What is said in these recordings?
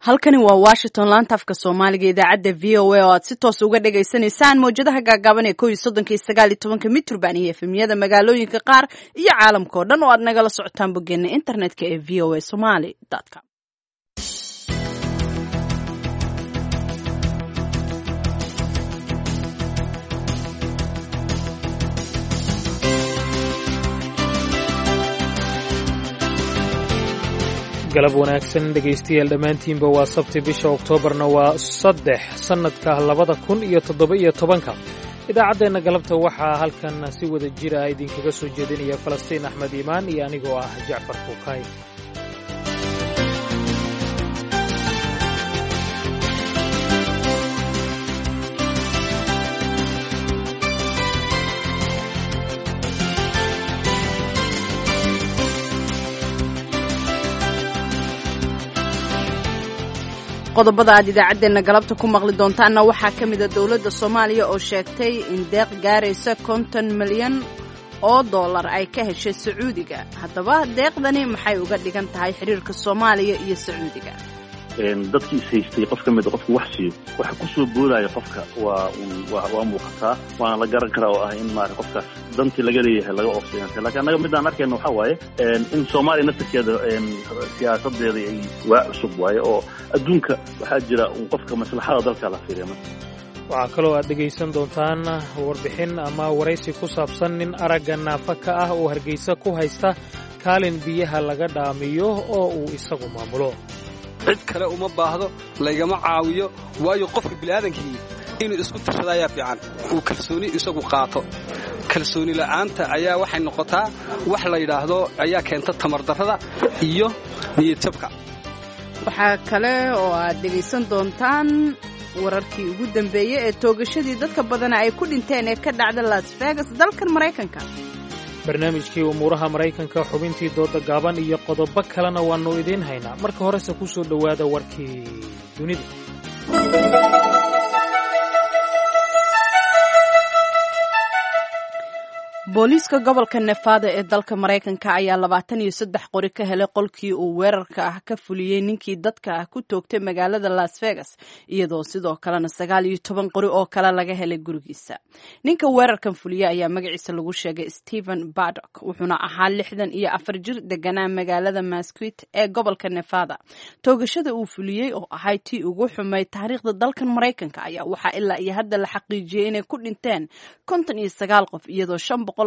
halkani waa Washington laanta afka Soomaaliga idaacadda VOA oo aad si toos uga dhageysanaysaan mowjadaha gaagaaban ee 19 mitrban iyo efemyada magaalooyinka qaar iyo caalamka oo dhan oo aad nagala socotaan boggeena internetka ee voasomali.com. galab wanaagsan dhegaystayaal dhammaantiinba waa sabti bisha oktoobarna waa 3 sannadka 2017 idaacaddeenna galabta waxaa halkan si wada jira idinkaga soo jeedinaya falastiin axmed iimaan iyo anigoo ah jacfar fuukaay qodobada aad idaacaddeenna galabta ku maqli doontaanna waxaa ka mid a dowladda Soomaaliya oo sheegtay in deeq gaaraysa 50 milyan oo dollar ay ka heshay Sacuudiga. Haddaba deeqdani maxay uga dhigan tahay xiriirka Soomaaliya iyo Sacuudiga? dadkii saystay qof ka mid qofku wax siiyo waxa ku soo boodaya qofka waa muuqataa waana la garan karaa oo ah in maar qofkaas dantii laga leeyahay laga oofsanayo laakiin anaga midaan arkayno waxa waaye in Soomaaliya nafteeda siyaasadeeda ay waa cusub waaye oo adduunka waxa jira qofka maslaxada dalka la fiiriyo waxaa kaloo aad dhegaysan doontaan warbixin ama waraysi ku saabsan nin aragga naafa ka ah oo Hargeysa ku haysta kaalin biyaha laga dhaamiyo oo uu isagu maamulo cid kale uma baahdo laygama caawiyo waayo qofka bini'aadankii inuu isku tashado ayaa fiican uu kalsooni isagu qaato kalsooni la'aanta ayaa waxay noqotaa wax la yidhaahdo ayaa keenta tamar darrada iyo niyad jabka waxaa kale oo aad dhegaysan doontaan wararkii ugu dambeeyay ee toogashadii dadka badan ay ku dhinteen ee ka dhacda Las Vegas dalkan Mareykanka barnaamijkii umuuraha Mareykanka xubintii dooda gaaban iyo qodobo kalena waanu idin haynaa marka horese ku soo dhawaada warkii dunida booliiska gobolka Nevada ee dalka Mareykanka ayaa 23 qori ka helay qolkii uu weerarka ah ka fuliyay ninkii dadka ah ku toogtay magaalada Las Vegas iyadoo sidoo kalena 19 qori oo kale laga helay gurigiisa. Ninka weerarkan fuliyay ayaa magaciisa lagu sheegay Stephen Paddock wuxuuna ahaa 64 jir deganaa magaalada Mesquite ee gobolka Nevada. Toogashada uu fuliyay oo ahay tii ugu xumay taariikhda dalkan Mareykanka ayaa waxa ilaa iyo hadda la xaqiijiyay inay ku dhinteen 59 qof iyadoo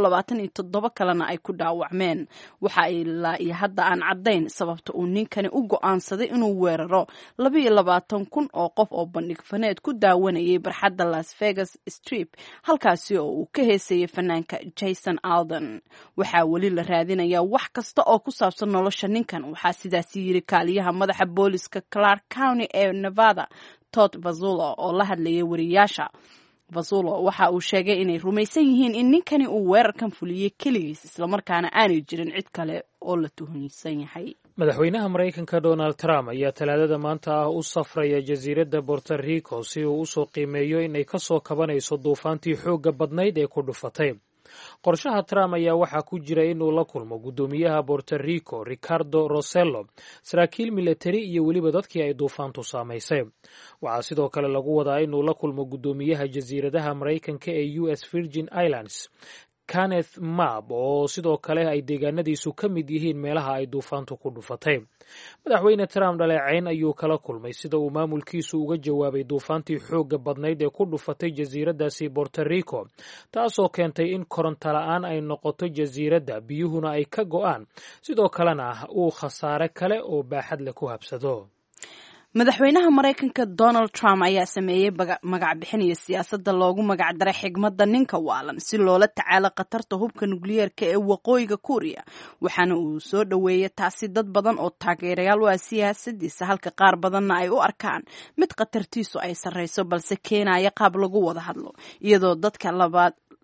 27 kalena ay ku dhaawacmeen. Waxa ilaa iyo hadda aan cadayn sababta uu ninkani u go'aansaday inuu weeraro 22,000 oo qof oo bandhig faneed ku daawanayay barxadda Las Vegas Strip halkaasi oo uu ka heesayay fanaanka Jason Aldean. Waxaa weli la raadinayaa wax kasta oo ku saabsan nolosha ninkan. Waxaa sidaas yiri kaaliyaha madaxa booliska Clark County ee Nevada Todd Vazulo oo la hadlayay wariyaasha. Vazulo waxa uu sheegay inay rumaysan yihiin in ninkani uu weerarkan fuliyay kaligiis isla markaana aanay jirin cid kale oo la tuhunsan yahay. madaxweynaha Mareykanka Donald Trump ayaa talaadada maanta ah u safraya jasiiradda Puerto Rico si uu u soo qiimeeyo inay ka soo kabanayso duufaantii xoogga badnayd ee ku dhufatay. qorshaha Trump ayaa waxaa ku jira inuu la kulmo guddoomiyaha Puerto Rico Ricardo Rossello saraakiil military iyo weliba dadkii ay duufaantu saamaysay. waxaa sidoo kale lagu wadaa inuu la kulmo guddoomiyaha jasiiradaha Mareykanka ee US Virgin Islands Kenneth Maab oo sidoo kale ay deegaanadiisu ka mid yihiin meelaha ay duufaantu ku dhufatay. madaxweyne Trump dhaleecayn ayuu kala kulmay sida uu maamulkiisu uga jawaabay duufaantii xoogga badnayd ee ku dhufatay jasiiradaasi Puerto Rico taasoo keentay in koronto la'aan ay noqoto jasiiradda biyuhuna ay ka go'aan sidoo kalena uu khasaare kale oo baaxad leh ku habsado. madaxweynaha Mareykanka Donald Trump ayaa sameeyay magac bixinaya siyaasadda loogu magac daray xigmadda ninka waalan si loola tacaalo khatarta hubka nukliyeerka ee waqooyiga Kuuriya waxaana uu soo dhaweeyay taasi dad badan oo taageerayaal u ah siyaasadiisa halka qaar badanna ay u arkaan mid khatartiisu ay sarreyso balse keenaya qaab lagu wada hadlo iyadoo dadka labaad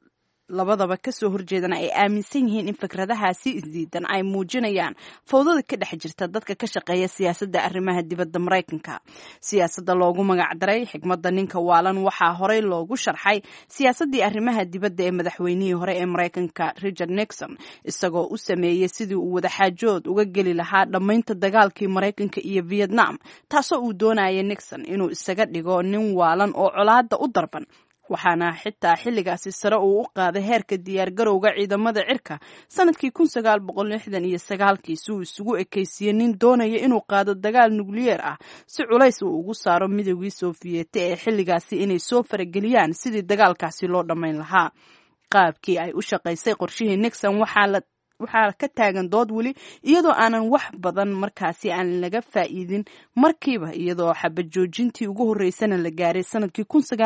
labadaba kasoo horjeedana ay aaminsan yihiin in fikradahaasi isdiidan ay muujinayaan fowdada ka dhex jirta dadka ka shaqeeya siyaasadda arrimaha dibadda Maraykanka. Siyaasadda loogu magacdaray xigmadda ninka waalan waxaa horey loogu sharxay siyaasaddii arrimaha dibadda ee madaxweynihii hore ee Maraykanka Richard Nixon, isagoo u sameeyey sidii uu wadaxaajood uga geli lahaa dhammaynta dagaalkii Maraykanka iyo Vietnam, taasoo uu doonayay Nixon inuu isaga dhigo nin waalan oo colaadda u darban. waxaana xitaa xilligaasi sare uu u qaaday heerka diyaargarowga ciidamada cirka sanadkii 1969 si uu isugu ekaysiiyey nin doonaya inuu qaado dagaal nukliyeer ah si culays uu ugu saaro midowgii Sofiyeeti ee xilligaasi inay soo farageliyaan sidii dagaalkaasi loo dhammayn lahaa. qaabkii ay u shaqaysay qorshihii Nixon waxaa ka taagan dood weli iyadoo aanan wax badan markaasi aan laga faa'iidin markiiba, iyadoo xabad joojintii ugu horeysana la gaaray sanadkii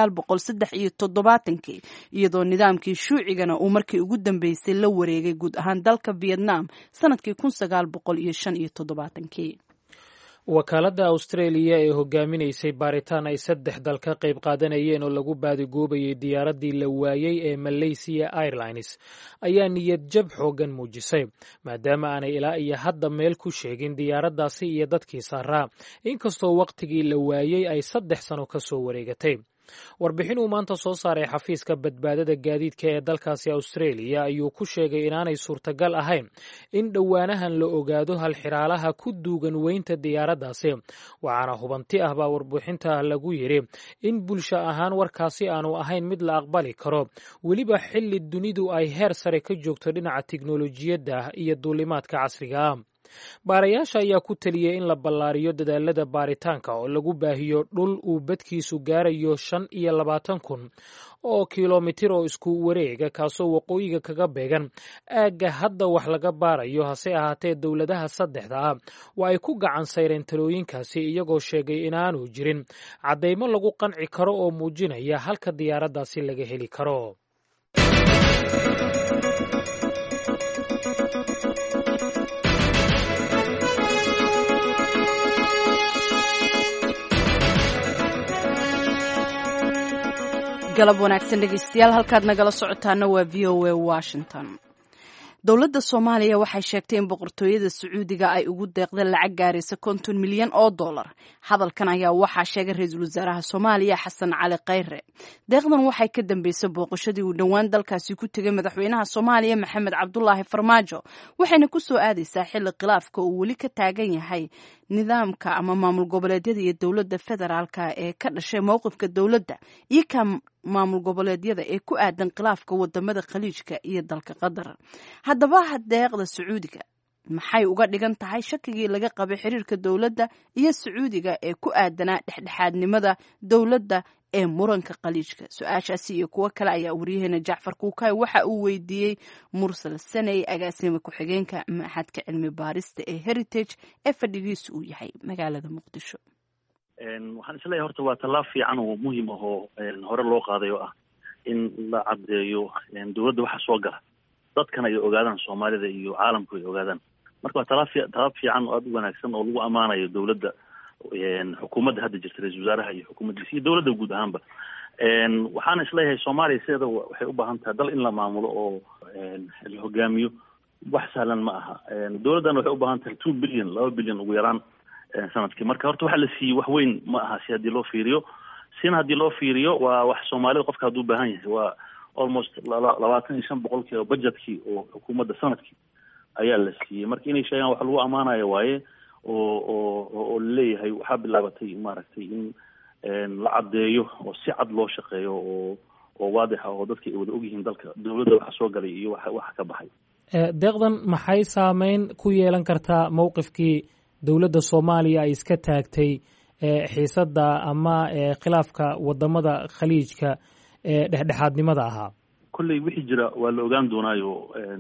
1973 iyadoo nidaamkii shuucigana uu markii ugu dambeysay la wareegay guud ahaan dalka Vietnam sanadkii 1975. wakaaladda Australia ee hogaaminaysay baaritaan ay 3 dal ka qayb qaadanayeen oo lagu baadigoobayay diyaaraddii la waayey ee Malaysia Airlines ayaa niyad jab xoogan muujisay maadaama aanay ilaa iyo hadda meel ku sheegin diyaaraddaasi iyo dadkii saaraa, inkastoo waqtigii la waayey ay 3 sano ka soo wareegatay. warbixin uu maanta soo saaray xafiiska badbaadada gaadiidka ee dalkaasi Australia ayuu ku sheegay inaanay suurtagal ahayn in dhowaanahan la ogaado halxiraalaha ku duugan weynta diyaaraddaasi, waxaana hubanti ah baa warbixinta lagu yidhi in bulsho ahaan warkaasi aanu ahayn mid la aqbali karo, weliba xilli dunidu ay heer sare ka joogto dhinaca tiknolojiyadda iyo duulimaadka casriga ah. baarayaasha ayaa ku taliyey in la ballaariyo dadaalada baaritaanka oo lagu baahiyo dhul uu badkiisu gaarayo 25,000 oo kilomitir oo isku wareega, kaasoo waqooyiga kaga beegan aagga hadda wax laga baarayo. hase ahaatee dowladaha 3 ah waa ay ku gacan sayreen talooyinkaasi, iyagoo sheegay inaanu jirin caddaymo lagu qanci karo oo muujinaya halka diyaaraddaasi laga heli karo. galab wanaagsan dhegeystayaal, halkaad nagala socotaana waa VOA Washington. dowladda Soomaaliya waxay sheegtay in boqortooyada Sacuudiga ay ugu deeqday lacag gaaraysa $50 milyan. hadalkan ayaa waxaa sheegay ra'iisul wasaaraha Soomaaliya Xasan Cali Khayre. deeqdan waxay ka dambeysay booqashadii uu dhowaan dalkaasi ku tegay madaxweynaha Soomaaliya Maxamed Cabdullaahi Farmaajo, waxayna ku soo aadaysaa xilli khilaafka uu weli ka taagan yahay nidaamka ama maamul goboleedyada iyo dowladda federaalka ee ka dhashay mowqifka dowladda iyo ka maamul goboleedyada ee ku aadan khilaafka wadamada khaliijka iyo dalka Qatar. haddaba deeqda Sacuudiga maxay uga dhigan tahay shakigii laga qabay xiriirka dowladda iyo Sacuudiga ee ku aadanaa dhexdhexaadnimada dowladda ee muranka khaliijka? su-aashaasi iyo kuwo kale ayaa waryaheena Jacfar Kuukay waxa uu weydiiyey Mursal Sanay, agaasima ku-xigeenka Maxadka Cilmi Baarista ee Heritage ee fadhigiisu uu yahay magaalada Muqdisho. waxaan isleeyahay horta waa tallaab fiican oo muhiim ah oo hore loo qaaday oo ah in la caddeeyo dowladda waxa soo gala, dadkan ay ogaadaan, Soomaalida iyo caalamku ay ogaadaan. marka waa tallaab fiican oo aad u wanaagsan oo lagu ammaanayo dowladda, xukuumadda hadda jirta, ra'iisul wasaaraha iyo xukuumaddiisa iyo dowladda guud ahaanba. waxaan isleeyahay Soomaaliya sideeda waxay u baahan tahay dal in la maamulo oo la hogaamiyo. wax sahlan ma aha. dowladdan waxay u baahan tahay 2 bilyan, 2 bilyan ugu yaraan sanadkii. marka horta waxa la siiyey wax weyn ma aha si haddii loo fiiriyo. sina haddii loo fiiriyo waa wax Soomaalida qofka hadduu baahan yahay waa almost 25% budgetkii oo xukuumadda sanadkii ayaa la siiyey. marka inay sheegaan wax lagu ammaanayo waaye oo leeyahay waxaa bilaabatay maaragtay in la caddeeyo oo si cad loo shaqeeyo oo waadix ah oo dadka ay wada ogyihiin dalka dowladda waxa soo galay iyo waxa ka baxay. deeqdan maxay saameyn ku yeelan kartaa mowqifkii dowladda Soomaaliya ay iska taagtay xiisadda ama khilaafka wadamada khaliijka ee dhexdhexaadnimada ahaa? kulley wixii jira waa la ogaan doonaayo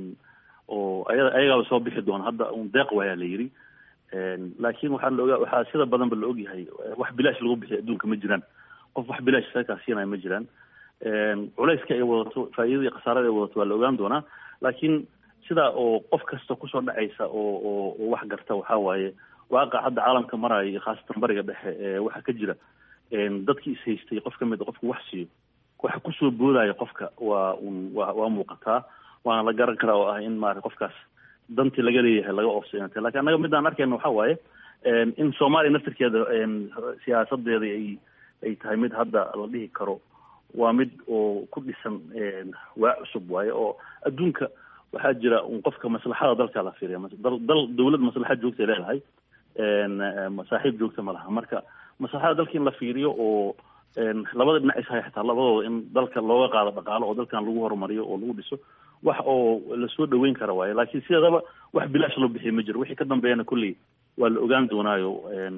oo ayagaaba soo bixi doona. hadda deeq waayaa la yidhi, laakiin waxaa sida badanba la ogyahay wax bilaash lagu bixiyo adduunka ma jiraan. qof wax bilaash isaga siinaya ma jiraan. culayska ay wadato, faa'iidada iyo khasaarada ay wadato waa la ogaan doonaa. laakiin sidaa oo qof kasta kusoo dhacaysa oo wax garta waxaa waaye waaqac hadda caalamka maraayo iyo khaasatan bariga dhexe waxa ka jira dadkii is haystay qof ka mid a qofku wax siiyo waxa kusoo boodaya qofka waa muuqataa waana la garan karaa oo ah in maarata qofkaas dantii laga leeyahay laga oofsayantay lakin annaga midaan arkayna waxa waaye in soomaaliya naftirkeeda siyaasadeeda ay tahay mid hadda la dhihi karo waa mid oo ku dhisan waa cusub waaye oo adduunka waxaa jira qofka maslaxada dalka la fiiriya dawlad maslaxad joogta leedahay saaxiib joogta ma laha marka maslaxada dalka in la fiiriyo oo labada dhinac ishay xataa labadooda in dalka looga qaado dhaqaalo oo dalkan lagu horumariyo oo lagu dhiso wax oo lasoo dhaweyn kara waaye laakiin sideedaba wax bilaash loo bixiya ma jiro wixii ka dambeeyana kolley waa la ogaan doonaayo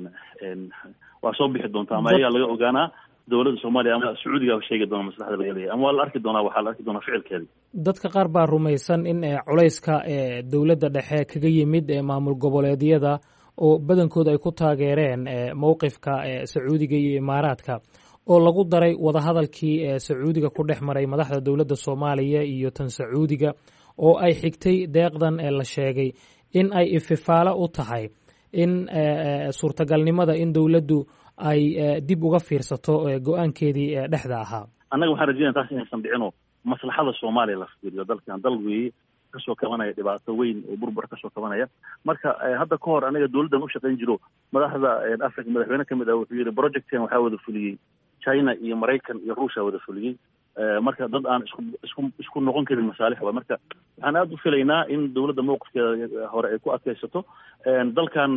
waa soo bixi doontaa ama ayaa laga ogaanaa dawladda soomaaliya ama sacuudiga sheegi doona maslaxada laga leeyahay ama waa la arki doonaa waxaa la arki doonaa ficilkeedii dadka qaar baa rumaysan in culayska dowladda dhexe kaga yimid maamul goboleedyada oo badankooda ay ku taageereen mowqifka sacuudiga iyo imaaraadka oo lagu daray wadahadalkii sacuudiga ku dhex maray madaxda dowladda soomaaliya iyo tan sacuudiga oo ay xigtay deeqdan la sheegay in ay ififaalo u tahay in suurtagalnimada in dowladdu ay dib uga fiirsato go-aankeedii dhexda ahaa annaga waxaan rajeynaya taas inaysan dhicino maslaxada soomaaliya la fiiriyo dalkan dal weeye kasoo kabanaya dhibaato weyn oo burbur kasoo kabanaya marka hadda ka hor anaga dawladdan ushaqayn jiro madaxda africa madaxweyne kamid ah wuxuu yihi projectkan waxaa wada fuliyey china iyo maraykan iyo ruushia wada fuliyey marka dad aan isku noqon karin masaalix waa marka waxaan aada u filaynaa in dawladda mowqifkeeda hore ay ku adkaysato dalkan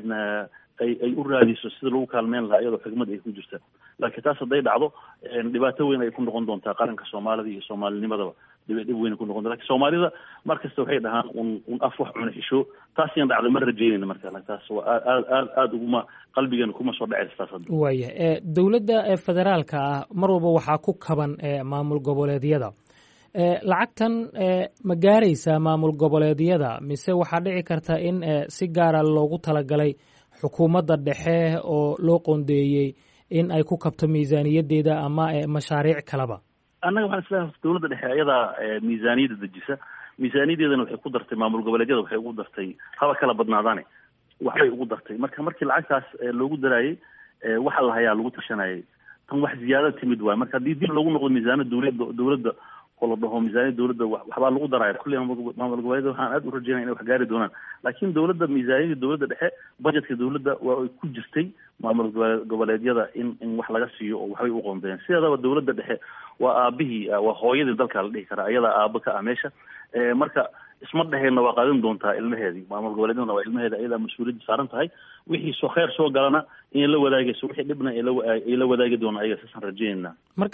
ay u raadiso sida lagu kaalmeyn lahaa iyadoo xigmad ay ku jirta laakiin taas hadday dhacdo dhibaato weyn ay ku noqon doontaa qaranka soomaalida iyo soomaalinimadaba dhib weyn ku noqon doonta lakin soomaalida markasta waxay dhahaan un af wax cuna xisho taas iyan dhacda ma rajeynayna marka taas waa aada uguma qalbigeena kuma soo dhacaysa taas hadda waaya dowladda federaalka ah mar walba waxaa ku kaban maamul goboleedyada lacagtan ma gaaraysaa maamul goboleedyada mise waxaa dhici karta in si gaara loogu talagalay xukuumadda dhexe oo loo qoondeeyey in ay ku kabto miisaaniyadeeda ama mashaariic kaleba annaga waxaan islahay dawladda dhexe ayadaa miisaaniyadda dejisa miisaaniyadeedana waxay ku dartay maamul goboleedyada waxay ugu dartay haba kala badnaadaane waxbay ugu dartay markii lacagtaas loogu daraayey waxa la hayaa lagu tashanayay tan wax ziyaada timid waay marka haddii dib loogu noqdo miisaaniyada dawladda oo la dhaho miisaaniyada dawladda waxbaa lagu daraya kulli maamul goboleedyada waxaan aada u rajeynaya inay wax gaari doonaan laakiin dawladda miisaaniyada dawladda dhexe budgetka dawladda waa ay ku jirtay maamul goboleedyada in wax laga siiyo oo waxbay u qoondeen sideedaba dawladda dhexe waa aabihii waa hooyadii dalka la dhihi karaa ayadaa aaba ka ah meesha marka isma dheheenna waa qaadan doontaa ilmaheedii maamul goboleedyadana waa ilmaheeda ayadaa mas-uuliyadda saaran tahay wixii soo kheyr soo galana inay la wadaagayso wixii dhibna ay la wadaagi doonaan ayaga saasaan rajeynayna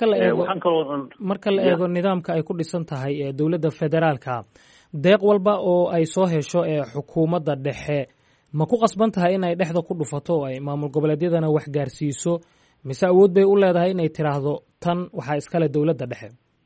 marka la eego nidaamka ay ku dhisan tahay dowladda federaalka deeq walba oo ay soo hesho xukuumadda dhexe ma ku qasban tahay in ay dhexda ku dhufato oo ay maamul goboleedyadana wax gaarsiiso mise awood bay u leedahay inay tiraahdo tan waxaa iskale dowladda dhexe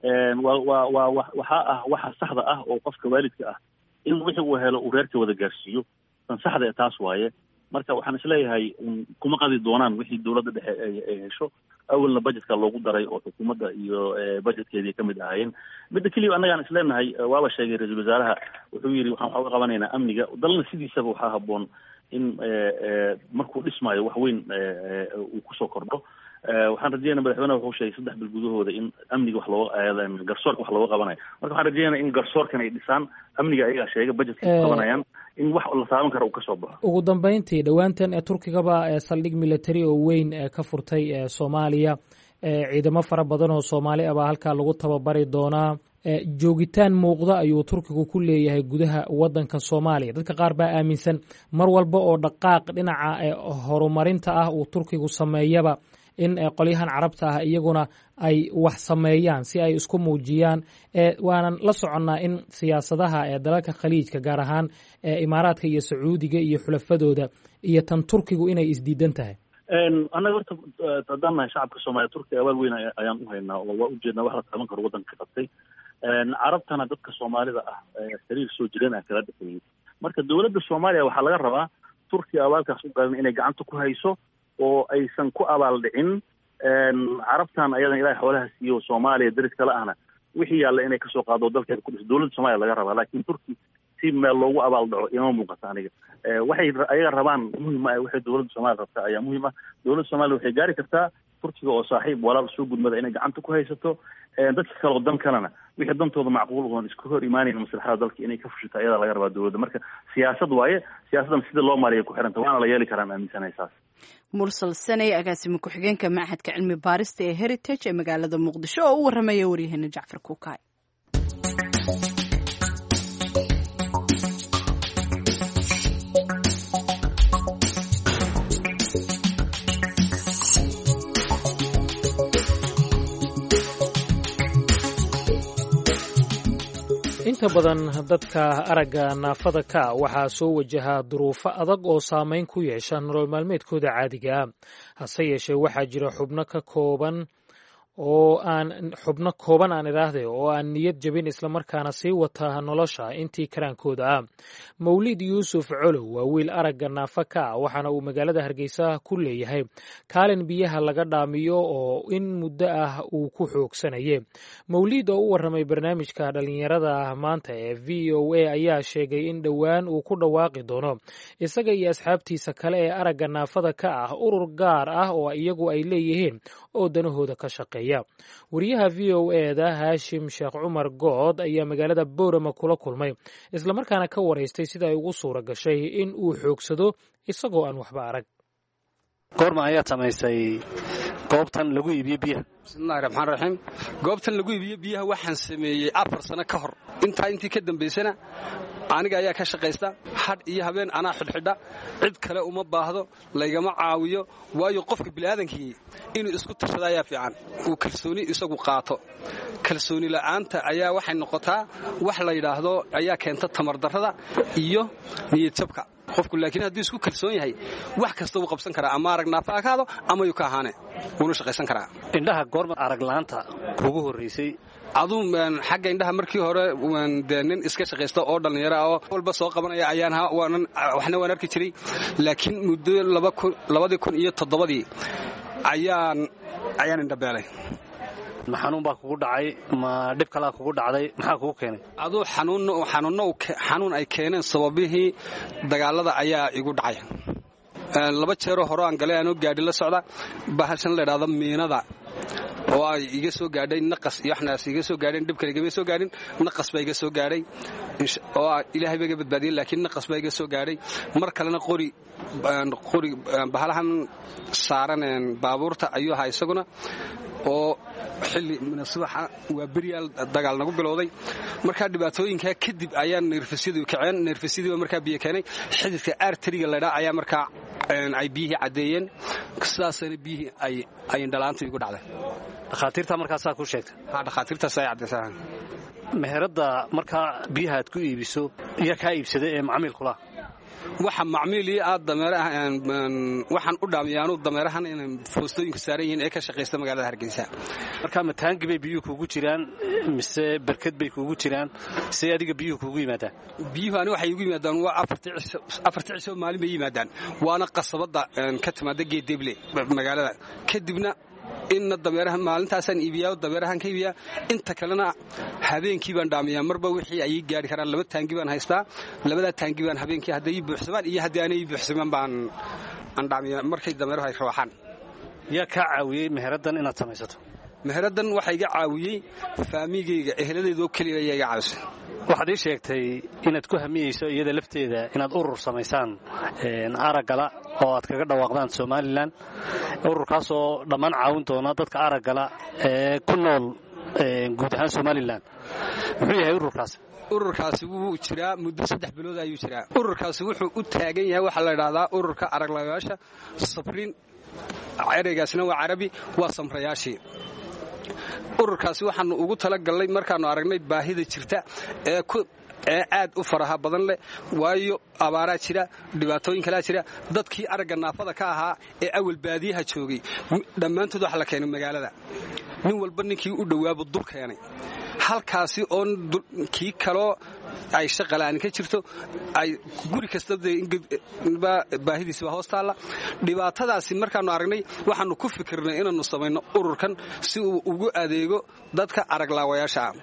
waxaa ah waxa saxda ah oo qofka waalidka ah in wixii uu helo uu reerka wada gaarsiiyo tan saxda taas waaye marka waxaan isleeyahay kuma qadi doonaan wixii dawladda dhexe ay hesho awalna budgetka loogu daray oo xukuumadda iyo budgetkeedii kamid ahaayeen midda keliya annagaan isleenahay waaba sheegay ra-iisul wasaaraha wuxuu yidhi waxaan uga qabanaynaa amniga dalna sidiisaba waxaa haboon in markuu dhismaayo wax weyn uu kusoo kordho waxaan rajeynaya madaxweyneha wuxuu sheegay 3 bil gudahooda in amniga wax looga garsoorka wax looga qabanayo marka waxaan rajeynaya in garsoorkan ay dhisaan amniga ayagaa sheegay budgetka ku qabanayaan in wax la taaban karo uu ka soo baxo ugu dambeyntii dhowaantan turkigaba saldhig military oo weyn ka furtay soomaaliya ciidamo fara badan oo soomaali ah baa halkaa lagu tababari doonaa joogitaan muuqda ayuu turkigu ku leeyahay gudaha wadanka soomaaliya dadka qaar baa aaminsan mar walba oo dhaqaaq dhinaca horumarinta ah uu turkigu sameeyaba in qolyahan carabta ah iyaguna ay wax sameeyaan si ay isku muujiyaan waanan la soconnaa in siyaasadaha dalalka khaliijka gaar ahaan imaaraadka iyo sacuudiga iyo xulafadooda iyo tan turkigu inay isdiidan tahay annaga horta haddaan nahay shacabka soomaaliya turkiga abaal weyn ayaan u haynaa oo waa ujeednaa wax la taaban karo waddanka ka qabtay carabtana dadka soomaalida ah xiriir soo jireen ah kala dhexeeyey marka dawladda soomaaliya waxaa laga rabaa turkiga abaalkaas u galan inay gacanta ku hayso oo aysan ku abaal dhicin carabtan ayadan ilahay xoolaha siiyo soomaaliya daris kale ahna wixii yaalla inay kasoo qaado dalkeeda ku dhiso dawladda soomaliya laga rabaa laakiin turki si meel loogu abaal dhaco ima muuqata aniga waxay ayaga rabaan muhim ah waxay dawladda soomaaliya rabtaa ayaa muhim ah dawladda soomaaliya waxay gaari kartaa turkiga oo saaxiib walaal soo gudmada inay gacanta ku haysato dadka kale oo dan kalena wixii dantooda macquul oon isku hor imaanayn maslaxada dalka inay ka fushito ayadaa laga rabaa dowladda marka siyaasad waaye siyaasaddan sida loo maariya ku xiranta waana la yeeli karaan aaminsanahay saas mursal sanay agaasimo ku-xigeenka machadka cilmi baarista ee heritage ee magaalada muqdisho oo u waramaya waryaheena jacfar kuukaay. inta badan dadka aragga naafada ka waxaa soo wajahaa duruufo adag oo saamayn ku yeesha nolol maalmeedkooda caadiga ah hase yeeshee waxaa jira xubno kooban aan idhaahde oo aan niyad jabin islamarkaana sii wata nolosha intii karaankooda ah. mawlid yuusuf colow waa wiil aragga naafa ka ah waxaana uu magaalada hargeysa ku leeyahay kaalin biyaha laga dhaamiyo oo in muddo ah uu ku xoogsanaye. mawlid oo u waramay barnaamijka dhalinyarada maanta ee v o a ayaa sheegay in dhowaan uu ku dhawaaqi doono isaga iyo asxaabtiisa kale ee aragga naafada ka ah urur gaar ah oo iyagu ay leeyihiin oo danahooda ka shaqeeya. wariyaha v o eda haashim sheekh cumar good ayaa magaalada boorama kula kulmay islamarkaana ka waraystay sida ay ugu suura gashay in uu xoogsado isagoo aan waxba arag. goorma ayaad samaysay goobtan lagu iibiyo biyaha? bismillahi raxmaan raxiim. goobtan lagu iibiyo biyaha waxaan sameeyey 4 sano ka hor. intii ka dambaysana aniga ayaa ka shaqaysta had iyo habeen anaa xidhxidha cid kale uma baahdo laygama caawiyo waayo qofka bini'aadankii inuu isku tashado ayaa fiican uu kalsooni isagu qaato. kalsooni la'aanta ayaa waxay noqotaa wax la yidhaahdo ayaa keenta tamar darrada iyo niyad jabka. qofku laakiin hadduu isku kalsoon yahay wax kasta uu qabsan karaa ama arag naafa akaado ama yuu ka ahaane wuuna shaqaysan karaa. indhaha goorma arag la'aanta kugu horraysay? aduu xagga indhaha markii hore nin iska shaqaysta oo dhallinyaro ah oo walba soo qabanaya ayaan waxna waan arki jiray laakiin muddo 2007 ayaan indhabeelay. ma xanuun baa kugu dhacay ma dhib kalaa kugu dhacday maxaa kugu keenay? aduu xanuun ay keeneen sababihii dagaalada ayaa igu dhacay. 2 jeeroo hore aan galay aanoo gaadhi la socda bahashan la yidhaahdo miinada oo ay iga soo gaadhay naqas iyo waxnaas iga soo gaadheen dhib kale igama soo gaadhin naqas baa iga soo gaadhay oo ilaahay baa iga badbaadiyey laakiin naqas baa iga soo gaadhay mar kalena qori bahalahan saaran baabuurta ayuu ahaa isaguna oo xilli subaxa waa beryaal dagaal nagu bilowday. markaa dhibaatooyinkaa kadib ayaa neerfasyadu kaceen. neerfasyadiiba markaa biyo keenay xididka arteriga laydhaa ayaa markaa ay biyihii caddeeyeen sidaasana biyihii ay indhalaanta igu dhacday. dhakhaatiirta markaasaa ku sheegtay? ha dhakhaatiirtaas ay caddaysaa. meheradda markaa biyaha aad ku iibiso iyo kaa iibsaday ee macmiilkula waxa macmiilii aad dameeraha waxaan u dhaamiyaanu dameerahan in foostooyinku saaran yihiin ee ka shaqeysta magaalada Hargeysa. marka mataangi bay biyuhu kugu jiraan mise barkad bay kugu jiraan si adiga biyuhu kugu yimaadaan? biyuhu ani waxay igu yimaadaan waa 4 cisho maalin bay yimaadaan waana qasabada ka timaada Geedeble magaalada. kadibna in dameeraha maalintaasaan iibiyaa dameerahan ka iibiyaa inta kalena habeenkii baan dhaamiyaa marba wixii ay gaari karaan. 2 taangi baan haystaa 2 taangi baan habeenkii haday buuxsamaan iyo haddii aanay buuxsamaan baan dhaamiyaa markay dameeraha ay rooxaan. yaa ka caawiyay meheraddan inaad samaysato? meheraddan waxa iga caawiyay faamigeyga eheladeedu kaliya ayaa iga caawisay. waxaad ii sheegtay inaad ku hamiyeyso iyada lafteeda inaad urur samaysaan araggala oo aad kaga dhawaaqdaan Somaliland. ururkaasoo dhammaan caawin doona dadka araggala ee ku nool guud ahaan Somaliland. muxuu yahay ururkaasi? ururkaasi wuu jiraa muddo 3 bilood ayuu jiraa. ururkaasi wuxuu u taagan yahay waxa la yiraahdaa ururka araglayaasha Sabrin. ereygaasina waa Carabi waa samrayaashii. ururkaasi waxaanu ugu talagalnay markaanu aragnay baahida jirta ee aad u faraha badan leh waayo abaaraa jira dhibaatooyin kala jira. dadkii aragga naafada ka ahaa ee awal baadiyaha joogay dhammaantood waxa la keenay magaalada. nin walba ninkii u dhawaabo dul keenay halkaasi oo kii kaloo ay shaqalaan ka jirto ay guri kasta baahidiisa hoos taala. dhibaatadaasi markaanu aragnay waxaanu ku fikirnay inaanu samayno ururkan si uu ugu adeego dadka araglaawayaasha ah.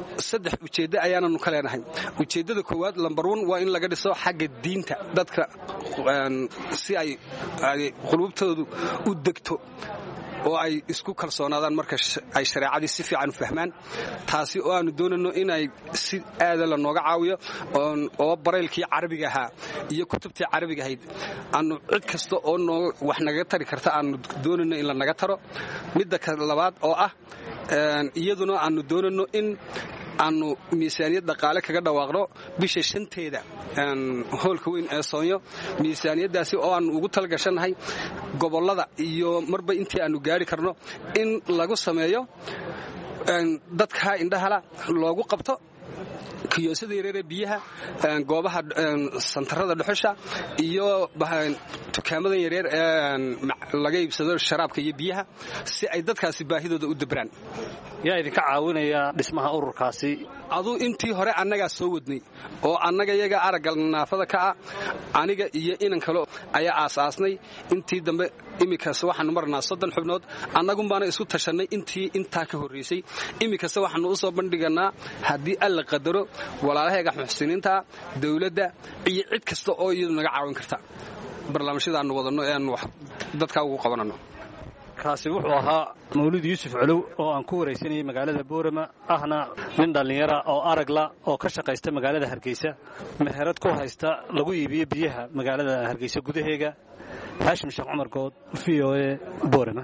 3 ujeeddo ayaananu ka leenahay. ujeeddada koowaad number 1 waa in laga dhiso xagga diinta dadka si ay qulubtoodu u degto oo ay isku kalsoonaadaan marka ay shareecadii si fiican u fahmaan taasi oo aanu doonayno inay si aada la nooga caawiyo oo baraylkii carabiga ahaa iyo kutubtii carabiga ahayd aanu cid kasta oo wax naga tari karta aanu doonayno in la naga taro midda labaad oo ah iyaduna aanu doonayno in aanu miisaaniyad dhaqaale kaga dhawaaqno bisha 5teeda hoolka weyn ee Soonyo miisaaniyadaasi oo aanu ugu talagashanahay gobolada iyo marba intii aanu gaari karno in lagu sameeyo dadka indhahala loogu qabto kiyosada yareere biyaha goobaha santarada dhuxusha iyo dukaamada yareer laga iibsado sharaabka iyo biyaha si ay dadkaasi baahidooda u dabraan yaa idinka caawinaya dhismaha ururkaasi aduu intii hore annagaa soo wadnay oo annaga iyaga aragga naafada ka ah aniga iyo inan kale ayaa aasaasnay intii dambe imikaas waxaanu marnaa 30 xubnood annagun baana isku tashanay intaa ka horreysay imikaas waxaanu u soo bandhiganaa haddii alla qadaro walaalaheega muxsiniinta dawladda iyo cid kasta oo iyadu naga caawin karta barnaamijyadaanu wadano ee aan wax dadka ugu qabanano kaasi wuxuu ahaa Mawlid Yuusuf Culuw oo aan ku wareysanayay magaalada Boorama ahna nin dhalinyaro oo aragla oo ka shaqeysta magaalada Hargeysa meherad ku haysta lagu iibiyo biyaha magaalada Hargeysa gudaheega Haashim Sheekh Cumar Good VOA Boorama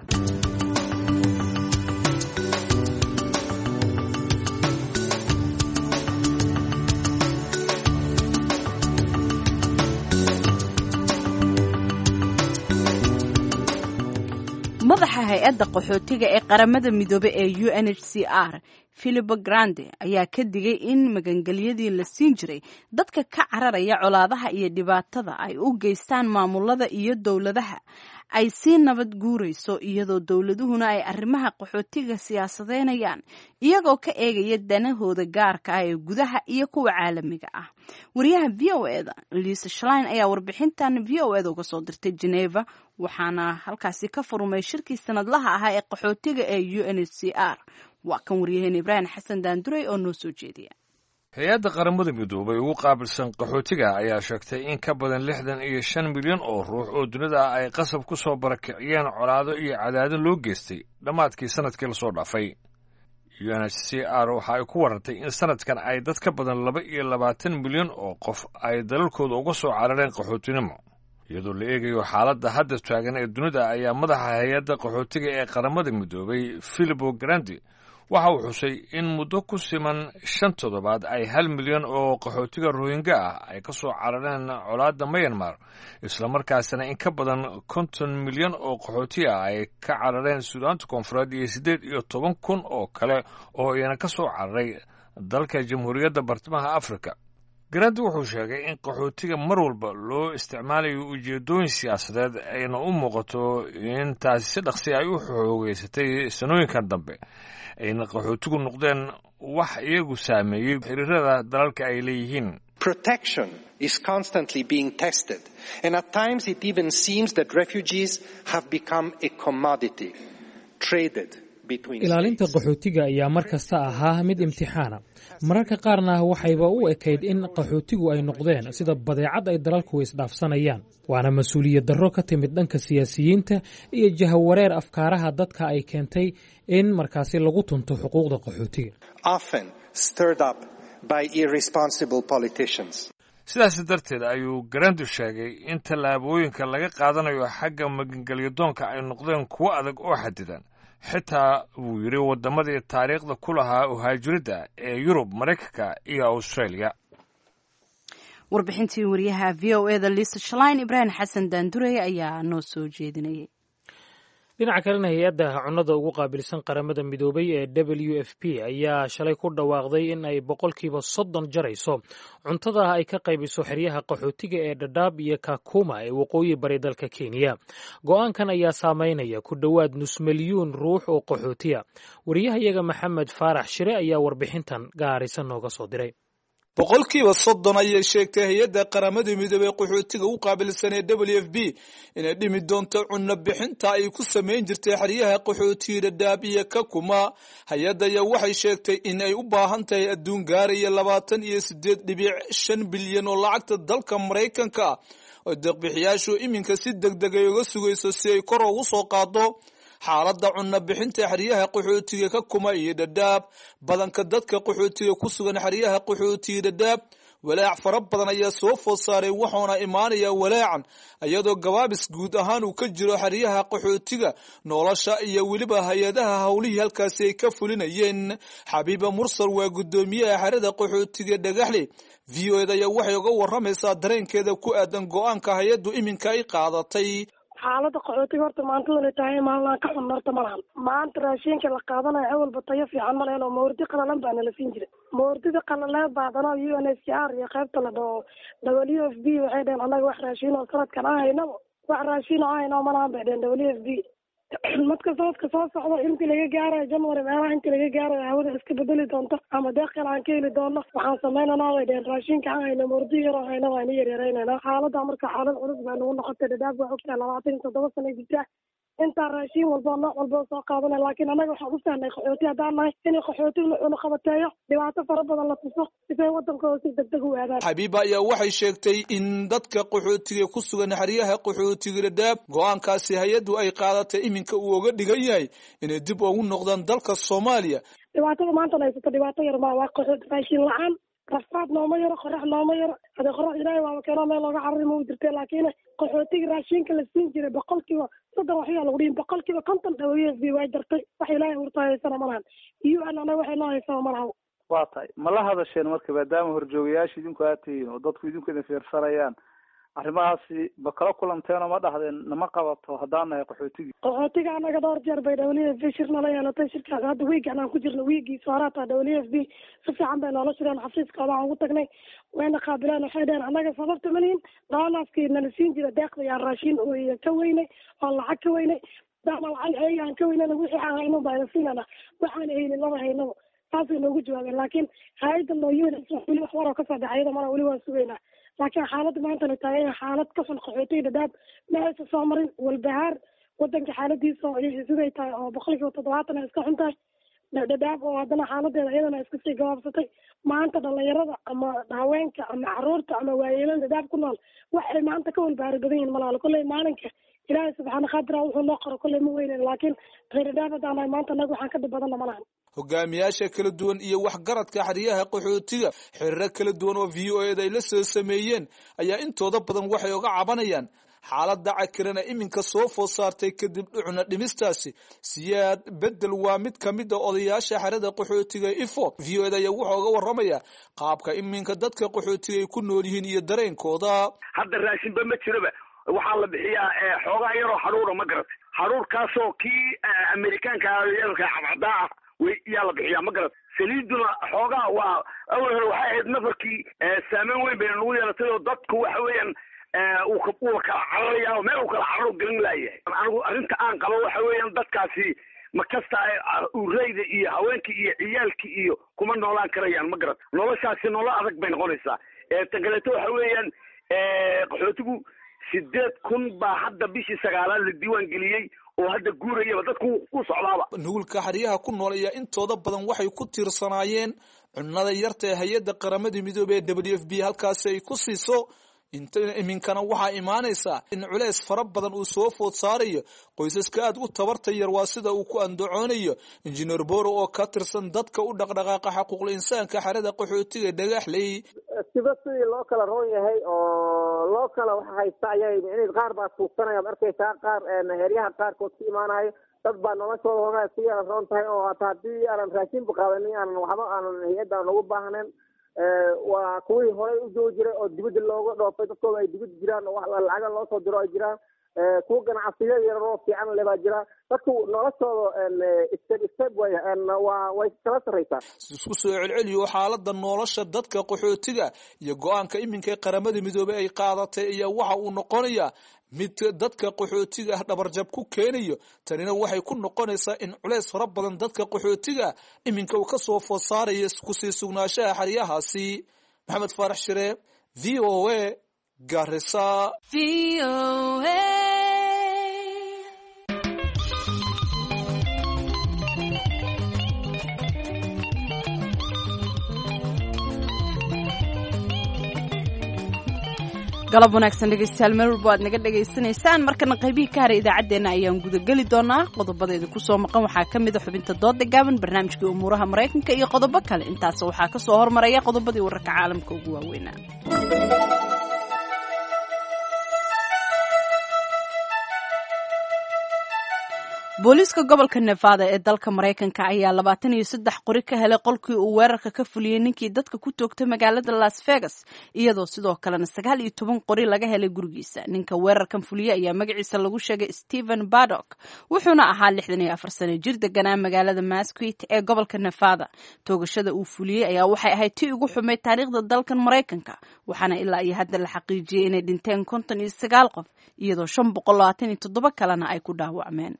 madaxa hay'adda qaxootiga ee qaramada midoobe ee UNHCR Filippo Grandi ayaa ka digay in magangelyadii la siin jiray dadka ka cararaya colaadaha iyo dhibaatada ay u geystaan maamulada iyo dowladaha ay sii nabad guurayso iyadoo dowladuhuna ay arrimaha qaxootiga siyaasadeynayaan iyagoo ka eegaya danahooda gaarka ah ee gudaha iyo kuwa caalamiga ah wariyaha VOA-da Lisa Schlein ayaa warbixintan VOA-da uga soo dirtay Geneva waxaana halkaasi ka furmay shirkii sanadlaha ahaa ee qaxootiga ee UNHCR waa kan wariyaheen Ibrahim Xasan Daanduray oo noo soo jeediya hay-adda qaramada midoobay ugu qaabilsan qaxootiga ayaa sheegtay in ka badan 65 milyan oo ruux oo dunida ay qasab ku soo barakiciyeen colaado iyo cadaadin loo geystay dhammaadkii sanadkii la soo dhaafay UNHCR waxa ay ku warantay in sanadkan ay dad ka badan 22 milyan oo qof ay dalalkooda uga soo carareen qaxootinimo iyadoo la eegayo xaaladda hadda taagan ee dunida ayaa madaxa hay-adda qaxootiga ee qaramada midoobay Filippo Grandi waxa uu xusay in muddo ku siman 5 toddobaad ay 1 milyan oo qaxootiga Rohingya ah ay ka soo carareen colaadda Myanmar isla markaasna in ka badan 50 milyan oo qaxooti ah ay ka carareen Suudaanta Koonfureed iyo 18,000 oo kale oo iyana ka soo cararay dalka Jamhuuriyadda Bartamaha Afrika Grandi wuxuu sheegay in qaxootiga mar walba loo isticmaalayo ujeedooyin siyaasadeed ayna u muuqato in taasi si dhaqsi ay u xoogeysatay sanooyinkan dambe ayna qaxootigu noqdeen wax iyagu saameeyey xiriirada dalalka ay leeyihiin Protection is constantly being tested and at times it even seems that refugees have become a commodity traded ilaalinta qaxootiga ayaa mar kasta ahaa mid imtixaana mararka qaarna waxayba u ekayd in qaxootigu ay noqdeen sida badeecad ay dalalku isdhaafsanayaan waana mas-uuliyad darro ka timid dhanka siyaasiyiinta iyo jahawareer afkaaraha dadka ay keentay in markaasi lagu tunto xuquuqda qaxootiga sidaas darteed ayuu Grandi sheegay in tallaabooyinka laga qaadanayo xagga magangelyadoonka ay noqdeen kuwo adag oo xadidan xitaa wuu yiri wadamadii taariikhda ku lahaa uhaajiridda ee Yurub, Mareykanka iyo Australia. warbixintii wariyaha VOA-da Lisa Schlein Ibrahim Xasan Daanduray ayaa noo soo jeedinayay. dhinaca kalena hay-adda cunnada ugu qaabilsan qaramada midoobay ee WFP ayaa shalay ku dhawaaqday in ay 30% jarayso cuntada ay ka qaybiso xeryaha qaxootiga ee Dadaab iyo Kakuma ee waqooyi bari dalka Kenya. Go'aankan ayaa saameynaya ku dhawaad 5,000,000 ruux oo qaxootiya. Wariyahayaga Maxamed Faarax Shire ayaa warbixintan gaarisa nooga soo diray. 30% ayay sheegtay hay-adda qaramada midoobay qaxootiga u qaabilsan ee WFP inay dhimi doonto cunno bixinta ay ku sameyn jirtay xeryaha qaxootiga Dadaab iyo Kakuma. hay-adda ayaa waxay sheegtay in ay u baahan tahay adduun gaaraya 28.5 bilyan oo lacagta dalka Mareykanka oo deeq-bixiyaashu iminka si degdeg ah uga sugayso si ay kor ugu soo qaado xaaladda cunno bixinta xeryaha qaxootiga ka kuma iyo dhadhaab badanka dadka qaxootiga ku sugan xeryaha qaxootiga dhadhaab walaac fara badan ayaa soo food saaray waxaana imaanaya walaacan iyadoo gabaabis guud ahaan uu ka jiro xeryaha qaxootiga nolosha iyo weliba hay-adaha howlihii halkaasi ay ka fulinayeen. xabiiba mursal waa guddoomiyaha xerada qaxootiga dhagaxley. VOA ayaa waxay uga waramaysaa dareenkeeda ku aadan go-aanka hay-addu iminka ay qaadatay. xaalada qaxootiga horta maantadana tahay maalin ka xun horta malahan maanta raashinka la qaadanayo awalba tayo fiican ma lehno moordi qalalan baa nala siin jiray moordida qalalee baadana UNHCR iyo qaybta la dhaho WFP waxay dhaheen annaga wax raashin oo sanadkan aan haynaba wax raashin oo aan hayno malahan bay dhaheen WFP marka sanadka soo socda intii laga gaarayo January meelaha intii laga gaarayo hawada iska bedeli doonto ama deeqan aan ka heli doono waxaan sameynanaa way dhaheen raashinka aan hayno moordi yar oo hayno waan yareereynaa xaalada marka xaalad culus baa nagu noqotay dhadhaab waa ogtahay 27 sano jirta inta raashin walba nooc walba soo qaadanay laakiin anaga waxaan u faahnay qaxooti haddaan nahay in qaxootiga uu qabateeyo dhibaato fara badan la tuso si wadankooda si degdeg u aadaan. xabiiba ayaa waxay sheegtay in dadka qaxootiga ku sugan xeryaha qaxootiga dhadhaab go-aankaasi hay-addu ay qaadatay iminka uu uga dhigan yahay inay dib ugu noqdaan dalka Soomaaliya. dhibaatada maanta haysato dhibaato yar ma waa qaxooti raashin la'aan rafaad nooma yaro qorax nooma yaro hada qorax ilaahay waa keeno meel looga carari ma jirtay laakiin qaxootiga raashinka la siin jiray boqolkiiba 3 waxyaa lagu dhiin boqolkiiba 50 WFP way jartay wax ilaahay urtaaysan malahan UN ana waxay noo haysaa malaha waa tahay ma la hadasheen marka maadaama horjoogayaasha idinku aad tihiin oo dadku idinku idin fiirsanayaan arrimahaasi ba kala kulanteeno ma dhahdeen nama qabato haddaan nahay qaxootiga anaga dhowr jeer bay WFP shirna la yeelatay shirkaas hadda wiigan aan ku jirno wiigii soorata WFP si fiican bay noola shireen xafiiskooda aan ugu tagnay wayna qaabileen waxay dhaheen anaga sababta maliin doonaaskii nala siin jira deeqda yaa raashin oo ka weynay oo lacag ka weynay dama lacag aan ka weynay wixii aan hayno baa la siinana waxaan haynin laba hayno taasay noogu jawaabeen laakiin hay'adda loo yeeray weli wax war oo ka soo dhacayda mana weli waan sugaynaa laakiin xaaladda maanta la taagay xaalad ka xun qaxootiga dhadhaab meesha soo marin walbahaar wadanka xaaladiisa oo ay siday tahay oo 70% ay iska xun tahay dhadhaab oo haddana xaaladeeda iyadana iska sii gabaabsatay maanta dhalinyarada ama haweenka ama caruurta ama waayeelada dhadhaab ku nool waxay maanta ka walbahaar badan yihiin malaalo kolley maalinka ilaahay subxaana qadra wuxuu noo qoro kolley ma weynen laakiin reer dhadhaab haddaan maanta anaga waxaan ka dhib badanna malahan hogaamiyaasha kala duwan iyo waxgaradka xeryaha qaxootiga xiriiro kala duwan oo VOA ay la soo sameeyeen ayaa intooda badan waxay uga cabanayaan xaaladda cakirana iminka soo food saartay kadib dhucna dhimistaasi. Siyaad bedel waa mid ka mid ah odayaasha xerada qaxootiga ifo VOA ayaa wuxuu uga warramaya qaabka iminka dadka qaxootiga ay ku nool yihiin iyo dareenkooda. hadda raashinba ma jiroba waxaa la bixiyaa xoogaa yaroo xaruura ma garatay xaruurkaasoo kii Amerikaanka yarka cabcadaa yaa la bixiyaa ma garat saliiduna xoogaa waa awal hore waxay ahayd nafarkii saameyn weyn bay nagu yeelatay oo dadku waxa weeyaan uu kala cararaya oo meel uu kala cararo gelin laayahay anigu arrinta aan qabo waxa weeyaan dadkaasi ma kasta ureyda iyo haweenkii iyo ciyaalkii iyo kuma noolaan karayaan ma garat noloshaasi nolol adag bay noqonaysaa tagaleeto waxa weeyaan qaxootigu 8,000 baa hadda bishii 9aad la diiwaan geliyey oo hadda guurayaba dadku ku socdaaba. nugulka xeryaha ku nool ayaa intooda badan waxay ku tiirsanaayeen cunnada yarta ee hay-adda qaramada midoobay ee WFP halkaasi ay ku siiso iminkana waxaa imaanaysaa in culeys fara badan uu soo food saarayo qoysaska aad u tabarta yar waa sida uu ku andacoonayo injineer Boro oo ka tirsan dadka u dhaqdhaqaaqa xuquuqul insaanka xerada qaxootiga dhagaxley. siba sidii loo kala roon yahay oo loo kala wax haysta ayay inay qaar baa tuugsanaya markaysaa qaar heryaha qaarkood ku imaanayo dad baa noloshooda horaa si yar roon tahay oo haddii aanan raashin buqaabanin aanan waxba aanan hay-adda ugu baahnayn waa kuwii horey u joogi jiray oo dibadda looga dhoofay dadkooda ay dibadda jiraan oo wax lacaga loo soo diro ay jiraan kuwa ganacsiyo yaroo fiican le baa jira dadku noloshooda step way kala sarreysaa. isku soo celceliyo xaaladda nolosha dadka qaxootiga iyo go-aanka iminka qaramada midoobay ay qaadatay ayaa waxa uu noqonayaa mid dadka qaxootiga dhabarjab ku keenayo tanina waxay ku noqonaysaa in culeys fara badan dadka qaxootiga iminka uu ka soo food saarayo ku sii sugnaanshaha xeryahaasi. Maxamed Faarax Shire VOA Garissa. galab wanaagsan dhegaystayaal meel walba aad naga dhagaysanaysaan markana qaybihii ka haray idaacaddeenna ayaan gudageli doonaa qodobadeeda kusoo maqan waxaa ka mid a xubinta dooda gaaban barnaamijkii umuuraha maraykanka iyo qodobo kale intaas waxaa ka soo hormaraya qodobadii wararka caalamka ugu waaweynaa. booliiska gobolka Nevada ee dalka Mareykanka ayaa 23 qori ka helay qolkii uu weerarka ka fuliyay ninkii dadka ku toogtay magaalada Las Vegas iyadoo sidoo kalena 19 qori laga helay gurigiisa. Ninka weerarkan fuliyay ayaa magaciisa lagu sheegay Stephen Paddock wuxuuna ahaa 64 sano jir deganaa magaalada Mesquite ee gobolka Nevada. Toogashada uu fuliyay ayaa waxay ahayd tii ugu xumeyd taariikhda dalkan Mareykanka waxaana ilaa iyo hadda la xaqiijiyay inay dhinteen 59 qof iyadoo 527 kalena ay ku dhaawacmeen.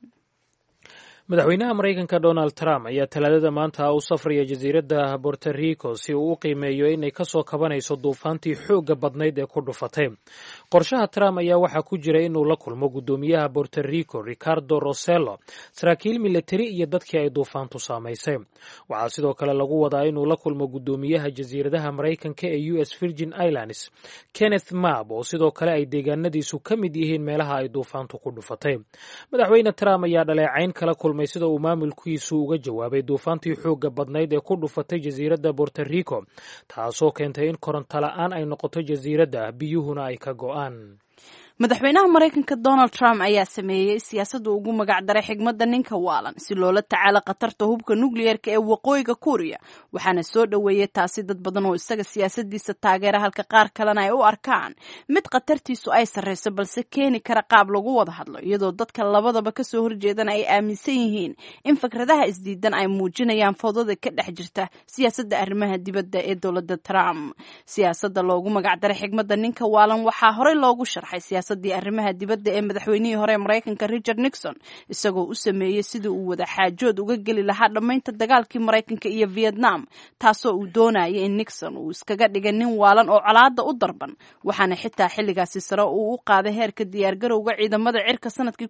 madaxweynaha Mareykanka Donald Trump ayaa talaadada maanta u safraya jasiiradda Puerto Rico si uu u qiimeeyo inay ka soo kabanayso duufaantii xoogga badnayd ee ku dhufatay. Qorshaha Trump ayaa waxaa ku jira inuu la kulmo guddoomiyaha Puerto Rico Ricardo Rossello, saraakiil militari iyo dadkii ay duufaantu saamaysay. Waxaa sidoo kale lagu wadaa inuu la kulmo guddoomiyaha jasiiradaha Mareykanka ee US Virgin Islands, Kenneth Mabb, oo sidoo kale ay deegaanadiisu ka mid yihiin meelaha ay duufaantu ku dhufatay. Madaxweyne Trump ayaa dhaleecayn kala sida uu maamulkiisu uga jawaabay duufaantii xoogga badnayd ee ku dhufatay jasiiradda Puerto Rico taasoo keentay in koronto la'aan ay noqoto jasiiradda biyuhuna ay ka go'aan. madaxweynaha Mareykanka Donald Trump ayaa sameeyay siyaasadda ugu magac daray xigmadda ninka waalan si loola tacaalo khatarta hubka nuclear-ka ee waqooyiga Kuuriya waxaana soo dhaweeyay taasi dad badan oo isaga siyaasadiisa taageera halka qaar kalena ay u arkaan mid khatartiisu ay sarreyso balse keeni kara qaab lagu wada hadlo iyadoo dadka labadaba ka soo horjeedana ay aaminsan yihiin in fikradaha isdiidan ay muujinayaan fowdada ka dhex jirta siyaasadda arrimaha dibadda ee dowladda Trump. Siyaasadda loogu magac daray xigmadda ninka waalan waxaa horey loogu sharxay siyaasadii arrimaha dibadda ee madaxweynihii hore Mareykanka Richard Nixon isagoo u sameeyay sidii uu wada xaajood uga geli lahaa dhamaynta dagaalkii Mareykanka iyo Vietnam taasoo uu doonayay in Nixon uu iskaga dhigay nin waalan oo colaadda u darban waxaana xitaa xilligaasi sare uu u qaaday heerka diyaargarowga ciidamada cirka sanadkii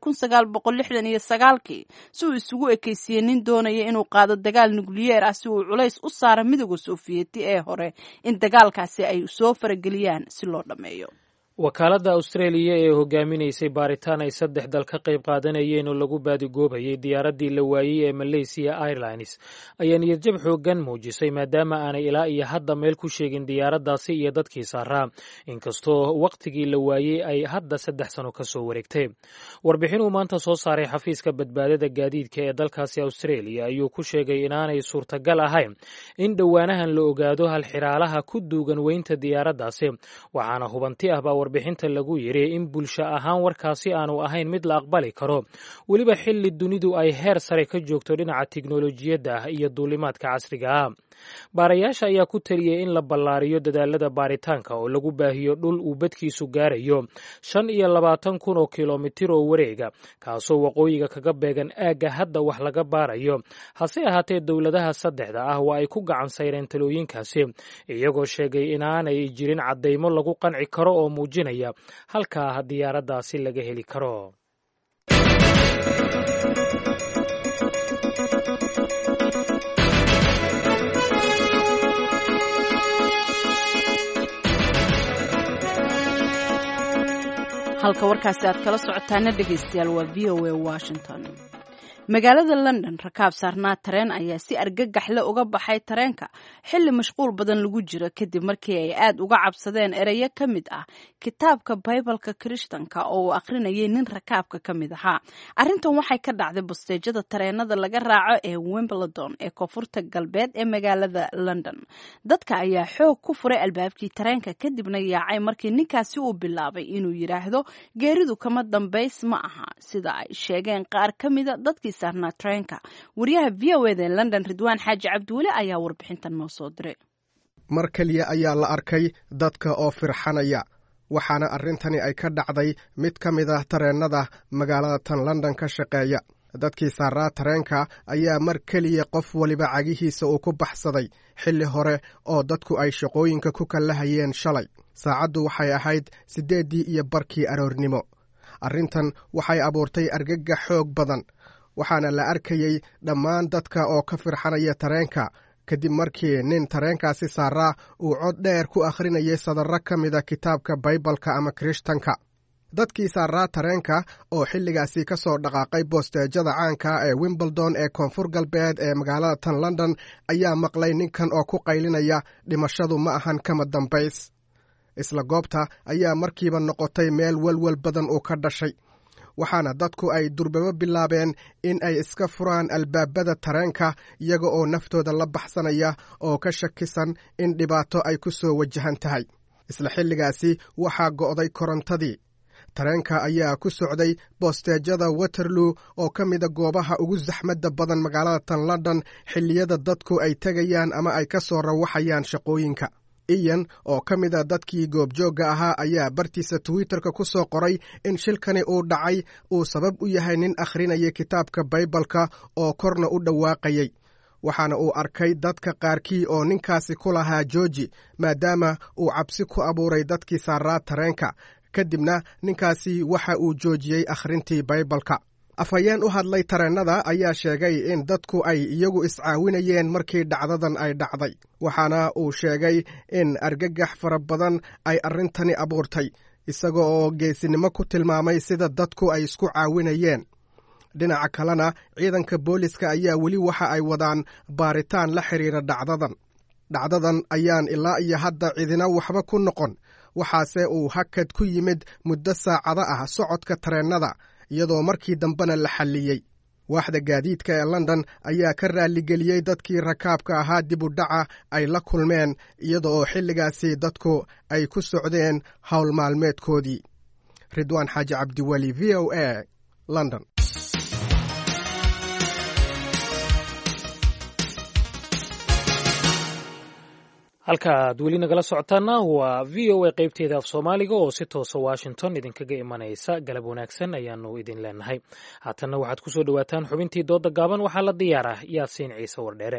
1969 si uu isugu ekeysiyay nin doonaya inuu qaado dagaal nukliyeer ah si uu culays u saaro midowga Sofiyeeti ee hore in dagaalkaasi ay soo farageliyaan si loo dhameeyo. wakaaladda Australia ee hogaaminaysay baaritaan ay 3 dal ka qayb qaadanayeen oo lagu baadigoobayay diyaaraddii la waayey ee Malaysia Airlines ayaa niyadjab xooggan muujisay maadaama aanay ilaa iyo hadda meel ku sheegin diyaaraddaasi iyo dadkii saaraa inkastoo waqtigii la waayey ay hadda 3 sano ka soo wareegtay. Warbixin uu maanta soo saaray xafiiska badbaadada gaadiidka ee dalkaasi Australia ayuu ku sheegay inaanay suurtagal ahayn in dhowaanahan la ogaado hal xiraalaha ku duugan weynta diyaaraddaasi waxaana hubanti ah warbixinta lagu yiri in bulsho ahaan warkaasi aanu ahayn mid la aqbali karo waliba xilli dunidu ay heer sare ka joogto dhinaca tiknoolajiyadda iyo duulimaadka casriga ah. baarayaasha ayaa ku taliyay in la ballaariyo dadaalada baaritaanka oo lagu baahiyo dhul uu badkiisu gaarayo 25,000 kilomitir oo wareega kaasoo waqooyiga kaga beegan aagga hadda wax laga baarayo hase ahaatee dowladaha 3 ah waa ay ku gacan sayreen talooyinkaasi iyagoo sheegay inaanay jirin cadeymo lagu qanci karo oo muujinaya halka diyaaraddaasi laga heli karo. halka warkaasi aad kala socotaana dhegaystayaal waa VOA Washington. magaalada London rakaab saarnaa tareen ayaa si argagax leh uga baxay tareenka xilli mashquul badan lagu jiro kadib markii ay aad uga cabsadeen erayo ka mid ah kitaabka Bible-ka Kirishtanka oo uu akhrinayay nin rakaabka ka mid ahaa. Arrintan waxay ka dhacday bosteejada tareenada laga raaco ee Wimbledon ee koonfurta galbeed ee magaalada London. Dadka ayaa xoog ku furay albaabkii tareenka kadibna yaacay markii ninkaasi uu bilaabay inuu yiraahdo geeridu kama dambays ma aha sida ay sheegeen qaar ka mid ah dadkii saarnaa tareenka. Wariyaha VOA ee London Ridwaan Xaaji Cabdiweli ayaa warbixintan noo soo diray. mar kaliya ayaa la arkay dadka oo firxanaya waxaana arrintani ay ka dhacday mid ka mid ah tareenada magaalada tan London ka shaqeeya. dadkii saaraa tareenka ayaa mar kaliya qof waliba cagihiisa uu ku baxsaday xilli hore oo dadku ay shaqooyinka ku kallahayeen shalay. saacaddu waxay ahayd 8:15 aroornimo. arrintan waxay abuurtay argagax xoog badan waxaana la arkayay dhammaan dadka oo ka firxanaya tareenka kadib markii nin tareenkaasi saaraa uu cod dheer ku akhrinayay sadarro ka mida kitaabka baybalka ama kirishtanka. dadkii saaraa tareenka oo xilligaasi ka soo dhaqaaqay boosteejada caanka ee Wimbledon ee koonfur galbeed ee magaalada tan London ayaa maqlay ninkan oo ku qaylinaya dhimashadu ma ahan kama dambays. isla goobta ayaa markiiba noqotay meel walwal badan oo ka dhashay, waxaana dadku ay durbaba bilaabeen in ay iska furaan albaabada tareenka iyaga oo naftooda la baxsanaya oo ka shakisan in dhibaato ay ku soo wajahan tahay. isla xilligaasi waxaa go'day korontadii. tareenka ayaa ku socday boosteejada Waterloo oo ka mida goobaha ugu zaxmadda badan magaalada tan London xilliyada dadku ay tegayaan ama ay ka soo rawaxayaan shaqooyinka. Ian oo ka mida dadkii goobjoogga ahaa ayaa bartiisa Twitterka ku soo qoray in shilkani uu dhacay uu sabab u yahay nin akhrinaya kitaabka Baybalka oo korna u dhawaaqayay. waxaana uu arkay dadka qaarkii oo ninkaasi ku lahaa jooji maadaama uu cabsi ku abuuray dadkii saaraa tareenka. kadibna ninkaasi waxa uu joojiyey akhrintii Baybalka. afhayeen u hadlay tareennada ayaa sheegay in dadku ay iyagu iscaawinayeen markii dhacdadan ay dhacday, waxaana uu sheegay in argagax fara badan ay arrintani abuurtay, isaga oo geesinimo ku tilmaamay sida dadku ay isku caawinayeen. dhinaca kalena ciidanka booliska ayaa weli waxa ay wadaan baaritaan la xiriira dhacdadan ayaan ilaa iyo hadda cidina waxba ku noqon, waxaase uu hakad ku yimid muddo saacado ah socodka tareennada iyadoo markii dambena la xalliyey. waaxda gaadiidka ee London ayaa ka raaligeliyey dadkii rakaabka ahaa dib u dhaca ay la kulmeen iyada oo xilligaasi dadku ay ku socdeen howl maalmeedkoodii. Ridwaan Xaaji Cabdiweli, VOA, London. halka aad weli nagala socotaana waa v o a qaybteeda af soomaaliga oo si toosa Washington idinkaga imanaysa. galab wanaagsan ayaanu idin leenahay. haatanna waxaad ku soo dhowaataan xubintii dooda gaaban. waxaa la diyaaraa Yaasiin Ciise Wardheere.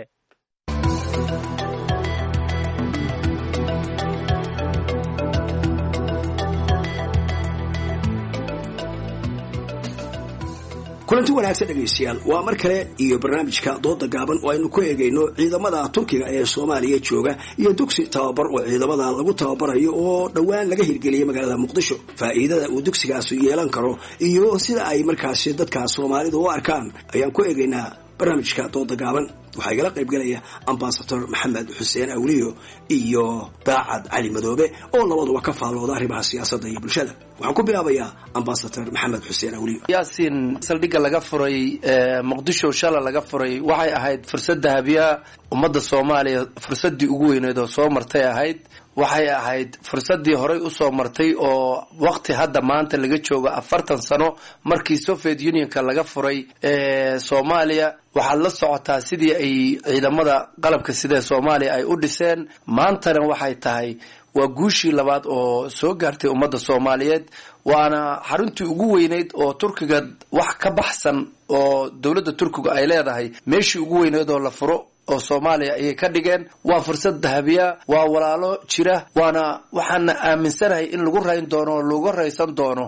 kulanti wanaagsan dhegaystayaal, waa mar kale iyo barnaamijka dooda gaaban oo aynu ku eegayno ciidamada Turkiga ee Soomaaliya jooga iyo dugsi tababar oo ciidamada lagu tababarayo oo dhawaan laga hirgeliyay magaalada Muqdisho. faa'iidada uu dugsigaasi yeelan karo iyo sida ay markaasi dadka Soomaalidu u arkaan ayaan ku eegaynaa barnaamijka dooda gaaban. waxaa igala qayb galaya Ambassador Maxamed Xuseen Awliyo iyo Daacad Cali Madoobe oo labaduba ka faallooda arrimaha siyaasadda iyo bulshada. waxaan ku bilaabayaa Ambassador Maxamed Xuseen Awliyo. Yaasiin, saldhigga laga furay Muqdisho shala laga furay waxay ahayd fursad dahabiya ummadda Soomaaliya, fursaddii ugu weyneed oo soo martay ahayd. waxay ahayd fursaddii horey u soo martay oo waqti hadda maanta laga joogo 40 sano markii Soviet Unionka laga furay Soomaaliya. waxaad la socotaa sidii ay ciidamada qalabka sida Soomaaliya ay u dhiseen. maantana waxay tahay waa guushii labaad oo soo gaartay ummadda Soomaaliyeed, waana xaruntii ugu weyneyd oo Turkiga wax ka baxsan oo dowladda Turkiga ay leedahay meeshii ugu weyneyd oo la furo oo Soomaaliya ayay ka dhigeen. waa fursad dahabiya, waa walaalo jira, waxaana aaminsanahay in lagu rayn doono, lagu raysan doono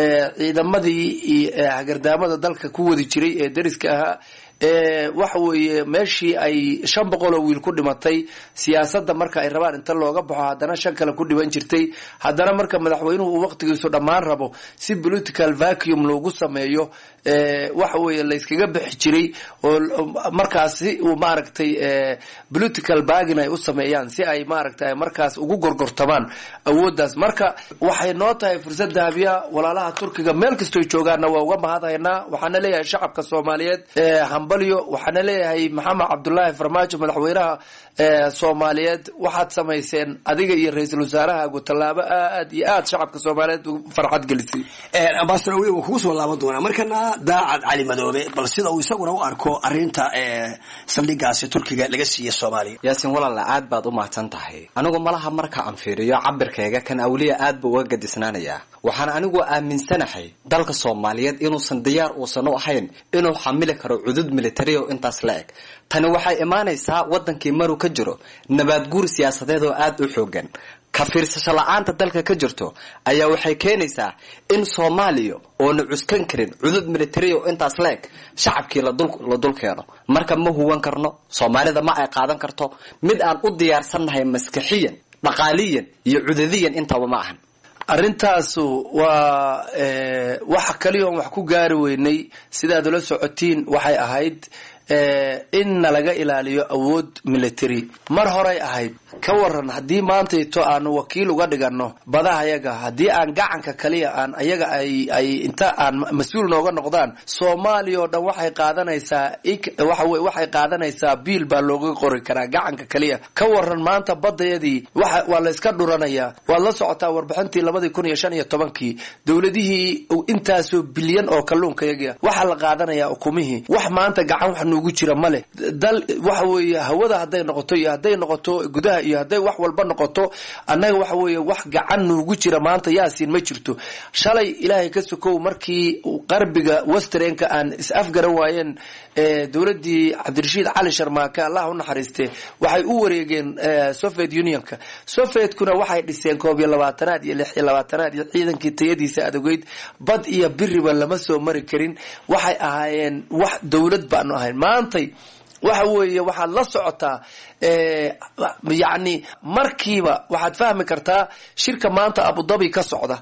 ciidamadii hagardaamada dalka ku wadi jiray ee dariska ahaa. waxa weeye meeshii ay 500 oo wiil ku dhimatay siyaasadda marka ay rabaan inta looga baxo haddana 5 kale ku dhiban jirtay. haddana marka madaxweynuhu uu waqtigiisu dhammaan rabo si political vacuum loogu sameeyo waxa weeye la iskaga bixi jiray oo markaasi uu maaragtay political bargain ay u sameeyaan si ay maaragtay markaas ugu gorgortamaan awooddaas. marka waxay noo tahay fursad dahabiya. walaalaha Turkiga meel kastoo joogaana waa uga mahadhaynaa. waxaana leeyahay shacabka Soomaaliyeed hambalyo. waxaana leeyahay Maxamed Cabdullaahi Farmaajo madaxweynaha Soomaaliyeed, waxaad samayseen adiga iyo ra'iisul wasaaraha tallaabo aad iyo aad shacabka Soomaaliyeed farxad gelisay. Ambassador Awliyo wuxuu ku soo laaban doonaa markana Daacad Cali Madoobe, bal sida uu isaguna u arko arrinta saldhiggaasi Turkiga laga siiyay Soomaaliya. Yaasiin, walaal aad baad u mahadsan tahay. anigu malaha marka aan fiiriyo cabirkayga kan Awliyo aad buu uga gadisnaanayaa. waxaan anigu aaminsanahay dalka Soomaaliyeed inuusan diyaar uusan u ahayn inuu xamili karo cudud military oo intaas la eg. tani waxay imaanaysaa wadankii maruu ka jiro nabaad guur siyaasadeed oo aad u xoogan, ka fiirsasho la'aanta dalka ka jirto ayaa waxay keenaysaa in Soomaaliya oo na cuskan karin cudud military oo intaas leeg shacabkii la dul keeno marka ma huwan karno Soomaalida ma ay qaadan karto mid aan u diyaarsannahay maskaxiyan dhaqaaliyan iyo cudadiyan intaba ma ahan arrintaas waa waxa kaliya wax ku gaari weynay sidaad la socotiin waxay ahayd in laga ilaaliyo awood military mar hore ahayd ka waran hadii maanta ito aan wakiil uga dhigano badaha ayaga hadii aan gacanka kaliya aan ayaga ay inta aan mas'uul nooga noqdaan Soomaaliya oo dhan waxay qaadanaysaa biil baa looga qori karaa gacanka kaliya ka waran maanta badayadii waa la iska dhuranaya waa la socotaa warbixintii 2015 dawladihii intaasoo bilyan oo kalluunka yaga waxa la qaadanayaa hukumihii wax maanta gacan wax ugu jira male dal waxa weeye hawada haday noqoto iyo haday noqoto gudaha iyo haday wax walba noqoto annaga waxa weeye wax gacan ugu jira maanta yaasiin ma jirto shalay ilaahay ka sokow markii qarbiga westernka aan is afgaran waayeen dawladii Cabdirashiid Cali Sharmaake Allah u naxariiste waxay u wareegeen Soviet Unionka Sovietkuna waxay dhiseen 22aad iyo 26aad iyo ciidankii tayadiisa adeegayd bad iyo biriba lama soo mari karin waxay ahaayeen wax dawlad baan ahayn maantay waxa weeye waxa la socotaa يعني markiiba waxaad fahmi kartaa shirka maanta Abu Dhabi ka socda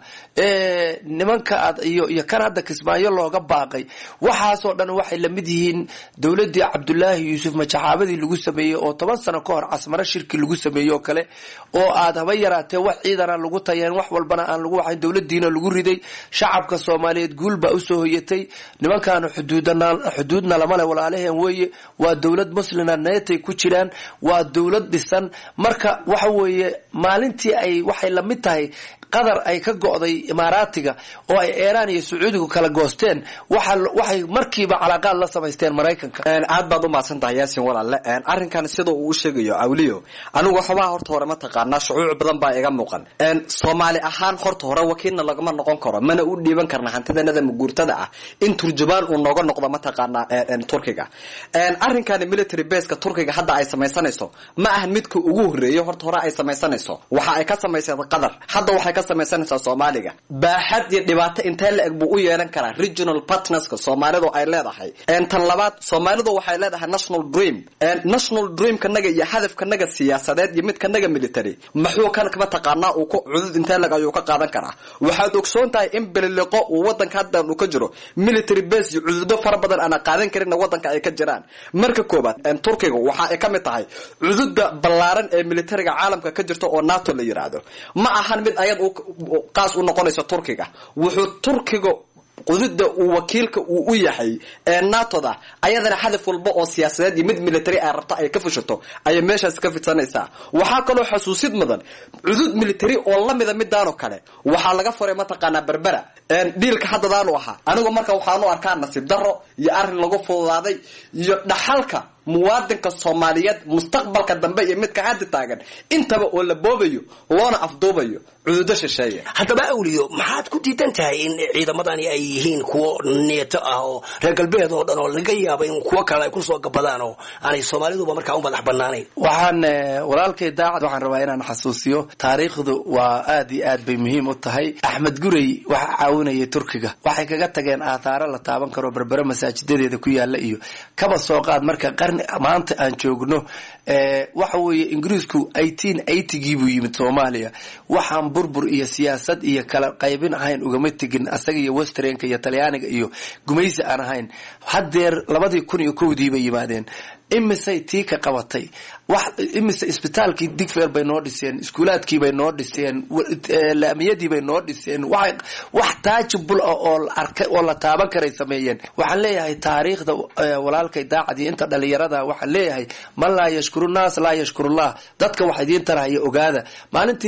nimanka iyo kan hadda Kismaayo looga baaqay waxaas oo dhan waxay la mid yihiin dawladii Cabdullaahi Yuusuf majaxaabadii lagu sameeyay oo 10 sano ka hor casmaro shirki lagu sameeyo kale oo aad haba yaraatee wax ciidan lagu tayeen wax walbana aan lagu waxay dawladiina lagu riday shacabka Soomaaliyeed guulba u soo hoyatay nimankan xuduudna lama leh walaalaheen weeye waa dawlad muslimiin neetay ku jiraan waa dawlad dhisan marka waxa weeye maalintii ay waxay la mid tahay qadar ay ka go'day imaaraatiga oo ay Iran iyo Sacuudiga kala goosteen waxay markiiba calaaqad la sameysteen Mareykanka aad baad u maasantahay Yaasin walaal arrinkan sida uu sheegayo awliyo anigu waxba horta hore ma taqaana shucuuc badan baa iga muuqan Soomaali ahaan horta hore wakiilna lagama noqon karo mana u dhiiban karna hantidanada muguurtada ah in turjubaan uu nooga noqdo ma taqaana Turkiga arrinkan military base ka Turkiga hadda ay sameysanayso ma ahan midka ugu horeeyo horta hore ay sameysanayso waxa ay ka sameysay qadar hadda waxay ka sameysanaysaa Soomaaliga baaxad iyo dhibaato intee la eg buu u yeelan karaa regional partners ka Soomaalidu ay leedahay tan labaad Soomaalidu waxay leedahay national dream kanaga iyo hadafkanaga siyaasadeed iyo mid kanaga military maxuu kan kama taqaanaa uu ku cudud intee lag ayuu ka qaadan karaa waxaad ogsoon tahay in biliqo uu wadanka hadda uu ka jiro military base iyo cududo fara badan aan qaadan karin wadanka ay ka jiraan marka koobaad Turkiga waxa ay ka mid tahay cududa ballaaran ee militariga caalamka ka jirto oo NATO la yiraahdo ma ahan mid ayad qaas u noqonaysa Turkiga wuxuu Turkiga qududa uu wakiilka uu u yahay NATO-da ayadana hadaf walba oo siyaasadeed iyo mid military ay rabto ay ka fushato ay meeshaas ka fidsanaysaa waxa kale oo xasuusid mudan cudud military oo la mid midaan oo kale waxa laga furay ma taqaana Berbera dealka haddadaan u ahaa anigu marka waxaan u arkaa nasiib darro iyo arrin lagu fududaaday iyo dhaxalka muwaadinka Soomaaliyeed mustaqbalka dambe iyo midka hadda taagan intaba oo la boobayo loona afduubayo cududa shisheeye haddaba awliyo maxaad ku diidan tahay in ciidamadani ay yihiin kuwo neeto ah oo reer galbeed oo dhan oo laga yaabo in kuwa kale ay ku soo gabadaan oo aanay Soomaaliduba markaa u madax banaanayn waxaan walaalkay daacad waxaan rabaa inaan xasuusiyo taariikhdu waa aad iyo aad bay muhiim u tahay Axmed Gurey waxa caawinayay Turkiga waxay kaga tageen aataaro la taaban karo Berbera masaajidadeeda ku yaala iyo kaba soo qaad marka maanta aan joogno waxa weeye Ingiriisku 1880 buu yimid Soomaaliya waxaan burbur iyo siyaasad iyo kala qaybin ahayn ugama tagin asaga iyo Westernka iyo Talyaaniga iyo gumaysi aan ahayn hadeer 2001 bay yimaadeen imisay tii ka qabatay wax imisay isbitaalkii Digfaar bay noo dhiseen iskuulaadkii bay noo dhiseen laamiyadii bay noo dhiseen wax taajibul oo arkay oo la taaban karay sameeyeen waxaan leeyahay taariikhda walaalkay daacadii inta dhalinyarada waxaan leeyahay man la yashkuru naas la yashkurullah dadka wax idin tarahay ogaada maalintii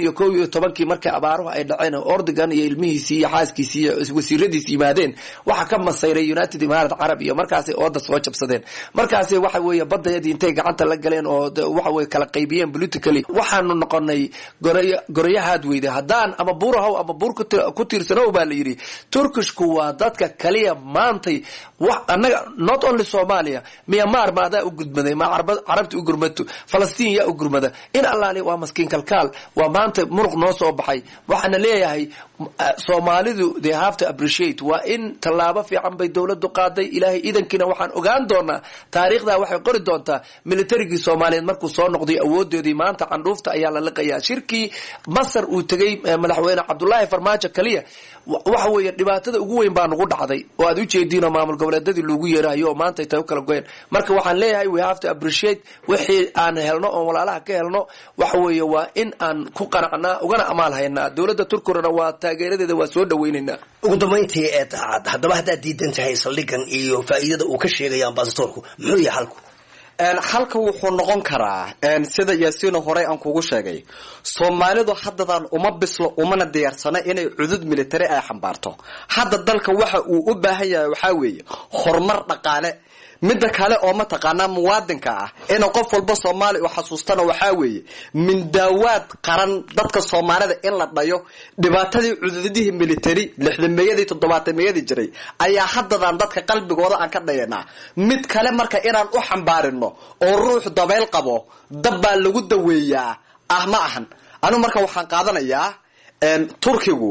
2011 markay abaaruhu ay dhaceen Erdogan iyo ilmihiisii iyo xaaskiisii iyo wasiiradiisii yimaadeen waxa ka masayray United Emirates Arab iyo markaas oo dad soo jabsadeen markaas intay waxa weeye badayadii intay gacanta la galeen oo waxa weeye kala qaybiyeen politically waxaanu noqonay gorayahaad weyday haddaan ama buurahow ama buur ku tiirsanow baa la yidhi turkishku waa dadka kaliya maantay annaga not only Somalia Myanmar maadaa u gudmaday ma carabta u gurmato Falastiin yaa u gurmada in allaali waa maskiin kalkaal waa maanta muruq noo soo baxay waxaana leeyahay Soomaalidu they have to appreciate waa in tallaabo fiican bay dawladdu qaaday ilaahay idankiina waxaan ogaan doonaa taariikhda waxay qori doontaa militarigii Soomaaliyeed markuu soo noqday awoodoodii maanta candhuufta ayaa la liqayaa shirkii Masar uu tagay madaxweyne Cabdullaahi Farmaajo kaliya waxa weeye dhibaatada ugu weyn baa nagu dhacday oo aad u jeediin maamul goboleedyadii lagu yeerayo maanta ay kala go'een marka waxaan leeyahay we have to appreciate wixii aan helno oo walaalaha ka helno waxa weeye waa in aan ku qanacnaa ugana amaal haynaa dawladda Turkiyana waa taageeradeeda waa soo dhaweynaynaa ugu dambeyntii haddaba haddaad diidan tahay saldhigan iyo faa'iidada uu ka sheegaya ambasadorku muxuu yahay halku halka wuxuu noqon karaa sida yaasiino hore aan kugu sheegay Soomaalidu haddadan uma bislo umana diyaarsana inay cudud military ay xambaarto hadda dalka waxa uu u baahan yahay waxa weeye horumar dhaqaale midda kale oo ma taqaanaa muwaadinka ah in qof walba Soomaali uu xasuustana waxa weeye min daawaad qaran dadka Soomaalida in la dhayo dhibaatadii cududihii military 60meeyadii 70meeyadii jiray ayaa haddadan dadka qalbigooda aan ka dhayanaa mid kale marka inaan u xambaarino oo ruux dabeel qabo dabba lagu daweeyaa ma ahan anu marka waxaan qaadanayaa Turkigu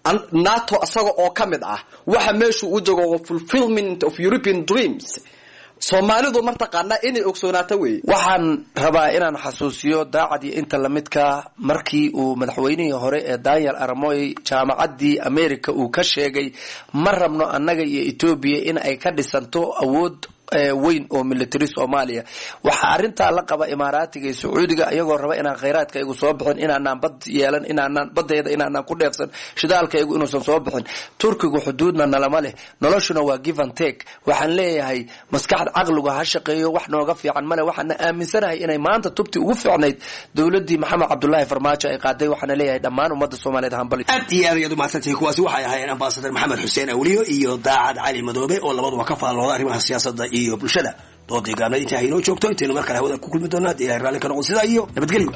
NATO asaga oo kamid ah waxa meeshu u joogo fulfillment of European dreams Soomaalidu martaqaana inay ogsoonaato way waxaan rabaa inaan xasuusiyo daacadii inta lamidka markii uu madaxweynihii hore ee Daniel Aramoy jaamacadii America uu ka sheegay ma rabno annaga iyo Ethiopia in ay ka dhisanto awood weyn oo military Soomaaliya waxa arinta la qaba Imaaraatiga iyo Sacuudiga ayagoo raba inaan kheyraadka igu soo bixin inaan bad yeelan inaan badeeda inaan ku dheefsan shidaalka igu inuusan soo bixin Turkigu xuduudna nalama leh noloshuna waa give and take waxaan leeyahay maskaxda aqliga ha shaqeeyo wax nooga fiican male waxaan aaminsanahay inay maanta tubti ugu fiicnayd dawladii Maxamed Cabdullaahi Farmaajo ay qaaday waxaan leeyahay dhammaan ummadda Soomaaliyeed hanbal aad iyo aad u mahadsantahay kuwaasi waxay ahaayeen ambassador Maxamed Xuseen Awliyo iyo Daacad Cali Madoobe oo labaduba ka faallooda arrimaha siyaasadda iyo bulshada doodii gaabna inta ay noo joogto inta mar kale hawada ku kulmi doonaa ilaahay raalli ka noqon sida iyo nabadgelyo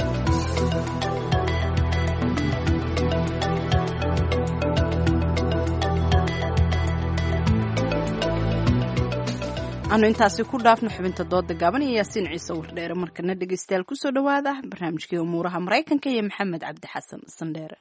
anu intaasi ku dhaafno xubinta dooda gaaban iyo Yaasiin Ciise Wardheere markana dhageystayaal ku soo dhawaada barnaamijkii umuuraha Mareykanka iyo Maxamed Cabdi Xasan Sandheere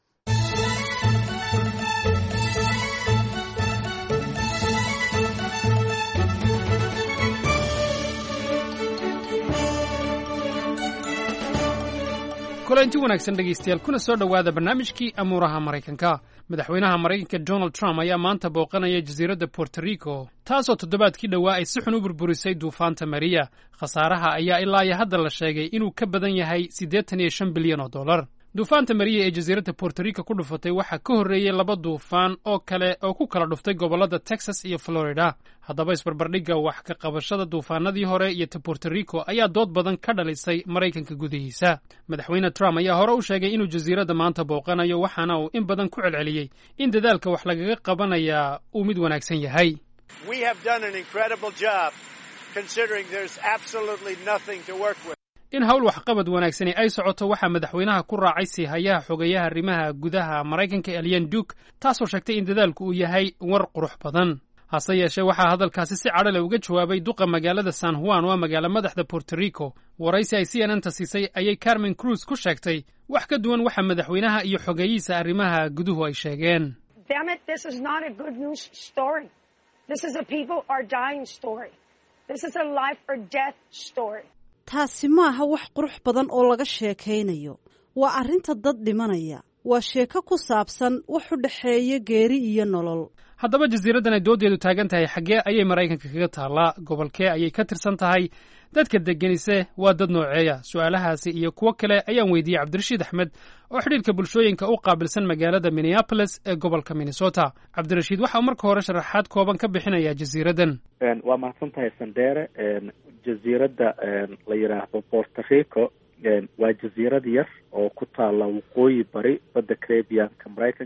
kulanti wanaagsan dhegeystayaal kuna soo dhawaada barnaamijkii amuuraha Mareykanka madaxweynaha Mareykanka Donald Trump ayaa maanta booqanaya jasiiradda Puerto Rico taasoo toddobaadkii dhawaa ay si xun u burburisay duufaanta Maria khasaaraha ayaa ilaa hadda la sheegay inuu ka badan yahay $85 bilyan duufaanta Maria ee jasiiradda Puerto Rico ku dhufatay waxa ka horeeyay laba duufaan oo kale oo ku kala dhuftay gobolada Texas iyo Florida haddaba isbarbardhigga wax ka qabashada duufaanadii hore iyo Puerto Rico ayaa dood badan ka dhalisay Mareykanka gudihiisa madaxweyne Trump ayaa hore u sheegay inuu jasiiradda maanta booqanayo waxaana uu in badan ku celceliyay in dadaalka wax lagaga qabanaya uu mid wanaagsan yahay We have done an incredible job considering there's absolutely nothing to work with in hawl waxqabad wanaagsan ay socoto waxa madaxweynaha ku raacay siihayaha xogayaha arrimaha gudaha Mareykanka Elian Duke taasoo sheegtay in dadaalku uu yahay war qurux badan hase yeeshee waxa hadalkaasi si cadhale uga jawaabay duqa magaalada San Juan waa magaalo madaxda Puerto Rico waraysi ay CNN siisay ayay Carmen Cruz ku sheegtay wax ka duwan waxa madaxweynaha iyo xogayihiisa arrimaha guduhu ay sheegeen Damn it, this is not a good news story. This is a people are dying story. This is a life or death story. taasi maaha wax qurux badan oo laga sheekaynayo waa arrinta dad dhimanaya waa sheeko ku saabsan wax u dhaxeeya geeri iyo nolol haddaba jasiiraddan ay doodeedu taagan tahay xaggee ayay Mareykanka kaga taallaa gobolkee ayay ka tirsan tahay dadka deganise waa dad nooceeya su'aalahaasi iyo kuwo kale ayaan weydiiyey Cabdirashiid Axmed oo xidhiidhka bulshooyinka u qaabilsan magaalada Minneapolis ee gobolka Minnesota Cabdirashiid waxa uu marka hore sharaxaad kooban ka bixinayaa jasiiraddan waa mahadsantahay Sandheere jasiiradda la yiraahdo Puerto Rico waa jasiirad yar oo ku taala waqooyi bari badda Caribbean-ka Mareykanka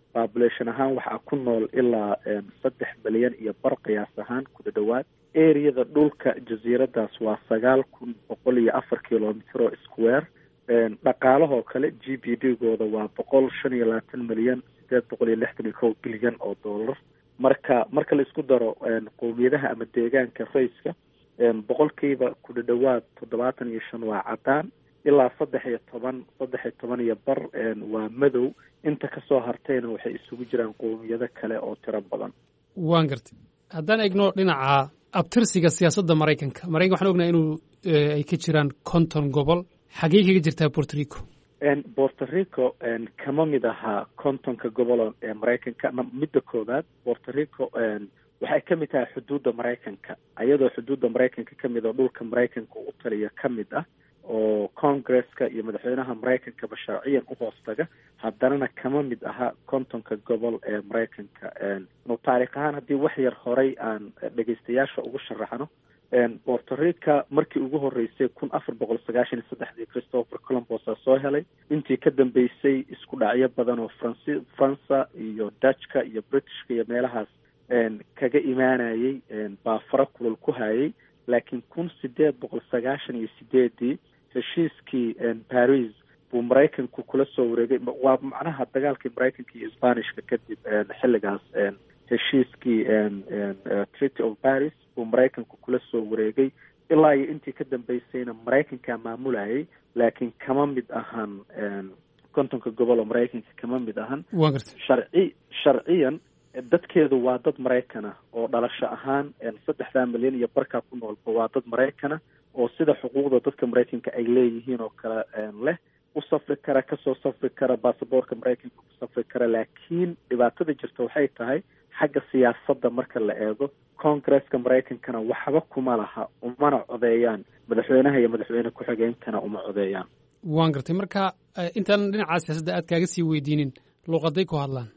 population ahaan waxaa ku nool ilaa 3 milyan iyo bar qiyaas ahaan ku dhawaad. areada dhulka jasiiradaas waa 9,104 kilomitr oo square. dhaqaalahoo kale GDP-gooda waa 125 milyan 861 bilyan oo dollar. marka la isku daro qowmiyadaha ama deegaanka rayska boqolkiiba ku dhawaad 75 waa cadaan, ilaa 13 iyo bar waa madow. inta kasoo hartayna waxay isugu jiraan qowmiyado kale oo tiro badan. waan gartay. haddaan eegno dhinaca abtirsiga siyaasadda maraykanka waxaan ognahay inuu ay ka jiraan 50 gobol. xagee kaga jirtaa Puerto Rico? Puerto Rico kama mid ahaa 50 gobol ee maraykanka. midda koowaad Puerto Rico waxay ka mid tahay xuduudda maraykanka, iyadoo xuduudda maraykanka ka mid oo dhulka maraykanka u taliya ka mid ah, oo Congress-ka iyo madaxweynaha maraykankaba sharciyan u hoostaga, haddanana kama mid aha 50 gobol ee maraykanka. taariikh ahaan haddii wax yar horay aan dhegaystayaasha ugu sharaxno, Puerto Rico markii ugu horeysay 1493 Christopher Columbus soo helay. intii ka dambeysay isku dhacyo badan oo Faransa iyo Dutch-ka iyo British-ka iyo meelahaas kaga imaanayay baa fara kulul ku hayay. laakiin 1898 heshiiskii Paris buu maraykanku kula soo wareegay. waa macnaha dagaalkii maraykanka iyo Isbaanishka kadib xilligaas heshiiskii Treaty of Paris buu maraykanku kula soo wareegay. ilaa iyo intii ka dambeysayna maraykankaa maamulayay, laakiin kama mid ahan 50 gobol oo maraykanka kama mid ahan. sharciyan dadkeedu waa dad Maraykana oo dhalasho ahaan 3 milyan iyo barkaa ku noolba waa dad Maraykana oo sida xuquuqda dadka Maraykanka ay leeyihiin oo kale leh, u safri kara, kasoo safri kara, baasaboorka Maraykanka ku safri kara. laakiin dhibaatada jirta waxay tahay xagga siyaasadda marka la eego, Congress-ka Maraykankana waxba kuma laha, umana codeeyaan. madaxweynaha iyo madaxweyne ku-xigeenkana uma codeeyaan. waan gartay. marka intaan dhinaca siyaasadda aad kaaga sii weydiinin, luuqaday ku hadlaan?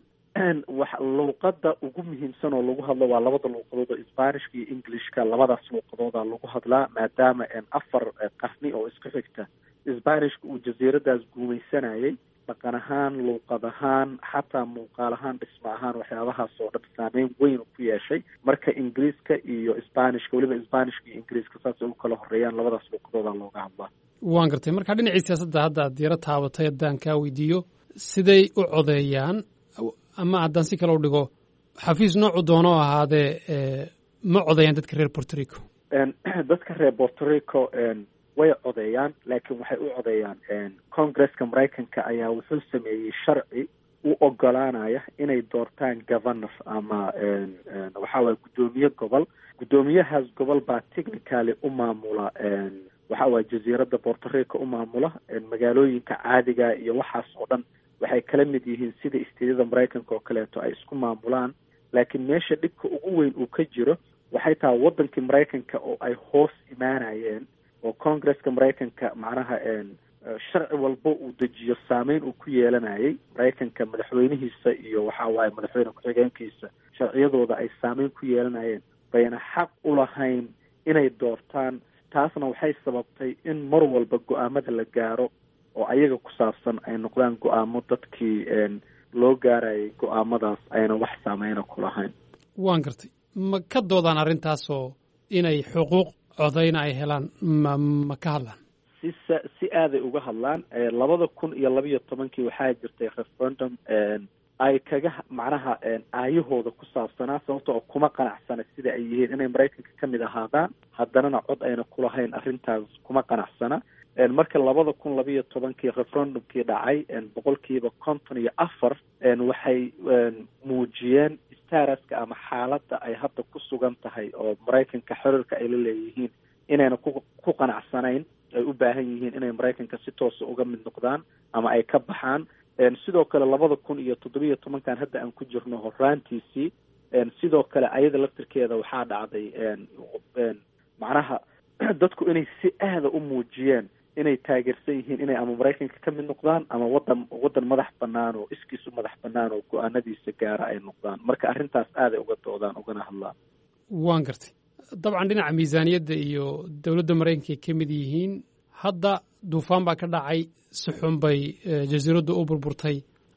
luuqada ugu muhiimsan oo lagu hadlo waa 2 luuqadood oo Isbaanishka iyo Englishka. labadaas luuqadooda lagu hadlaa maadaama 4 qarni oo isku xigta Isbaanishka uu jasiiradaas guumaysanayay. dhaqan ahaan, luuqad ahaan, xataa muuqaal ahaan, dhismo ahaan, waxyaabahaas oo dhan saameyn weyn ku yeeshay. marka Ingiriiska iyo Isbaanishka, weliba Isbaanishka iyo Ingiriiska saasay u kala horeeyaan. labadaas luuqadooda looga hadlaa. waan gartay. marka dhinacii siyaasadda hadda aad yara taabatay, haddaan kaa weydiiyo siday u codeeyaan, ama haddaan si kale u dhigo, xafiis noocu doono ahaadee ma codeeyaan dadka reer Puerto Rico? dadka reer Puerto Rico way codeeyaan, laakiin waxay u codeeyaan Congress-ka Maraykanka ayaa wuxuu sameeyey sharci u ogolaanaya inay doortaan governor ama waxaa waye guddoomiye gobol. guddoomiyahaas gobol baa technically u maamula waxaa waye jasiiradda Puerto Rico u maamula. magaalooyinka caadiga iyo waxaas oo dhan waxay kala mid yihiin sida isteedada Maraykanka oo kaleeto ay isku maamulaan. laakiin meesha dhibka ugu weyn uu ka jiro waxay tahay wadankii Maraykanka oo ay hoos imaanayeen, oo Congress-ka Maraykanka macnaha sharci walba uu dejiyo saameyn uu ku yeelanayay. Maraykanka madaxweynihiisa iyo waxaa waaye madaxweyne ku-xigeenkiisa sharciyadooda ay saameyn ku yeelanayeen, bayna xaq u lahayn inay doortaan. taasna waxay sababtay in mar walba go-aamada la gaaro oo ayaga ku saabsan ay noqdaan go-aamo dadkii loo gaarayay go-aamadaas ayna wax saameyna ku lahayn. waan gartay. ma ka doodaan arrintaasoo inay xuquuq codayna ay helaan ma ka hadlaan? si aaday uga hadlaan. 2012 waxaa jirtay referendum ay kaga macnaha aayahooda ku saabsanaa, sababtoo kuma qanacsana sida ay yihiin inay Maraykanka ka mid ahaadaan, haddanana cod ayna ku lahayn. arrintaas kuma qanacsana. marka 2012 referendumkii dhacay 54% waxay muujiyeen statuska ama xaaladda ay hadda ku sugan tahay oo Maraykanka xiriirka ay la leeyihiin inayna ku qanacsanayn, ay u baahan yihiin inay Maraykanka si toos uga mid noqdaan ama ay ka baxaan. sidoo kale 2017 hadda aan ku jirno horaantiisii sidoo kale ayada laftirkeeda waxaa dhacday macnaha dadku inay si aada u muujiyeen inay taageersan yihiin inay ama Maraykanka ka mid noqdaan ama wadan madax bannaan oo iskiisu madax bannaan oo go-aanadiisa gaara ay noqdaan. marka arrintaas aaday uga doodaan ugana hadlaan. waan gartay. dabcan dhinaca miisaaniyadda iyo dowladda Maraykanka ay ka mid yihiin. hadda duufaan baa ka dhacay, si xun bay jasiiraddu u burburtay.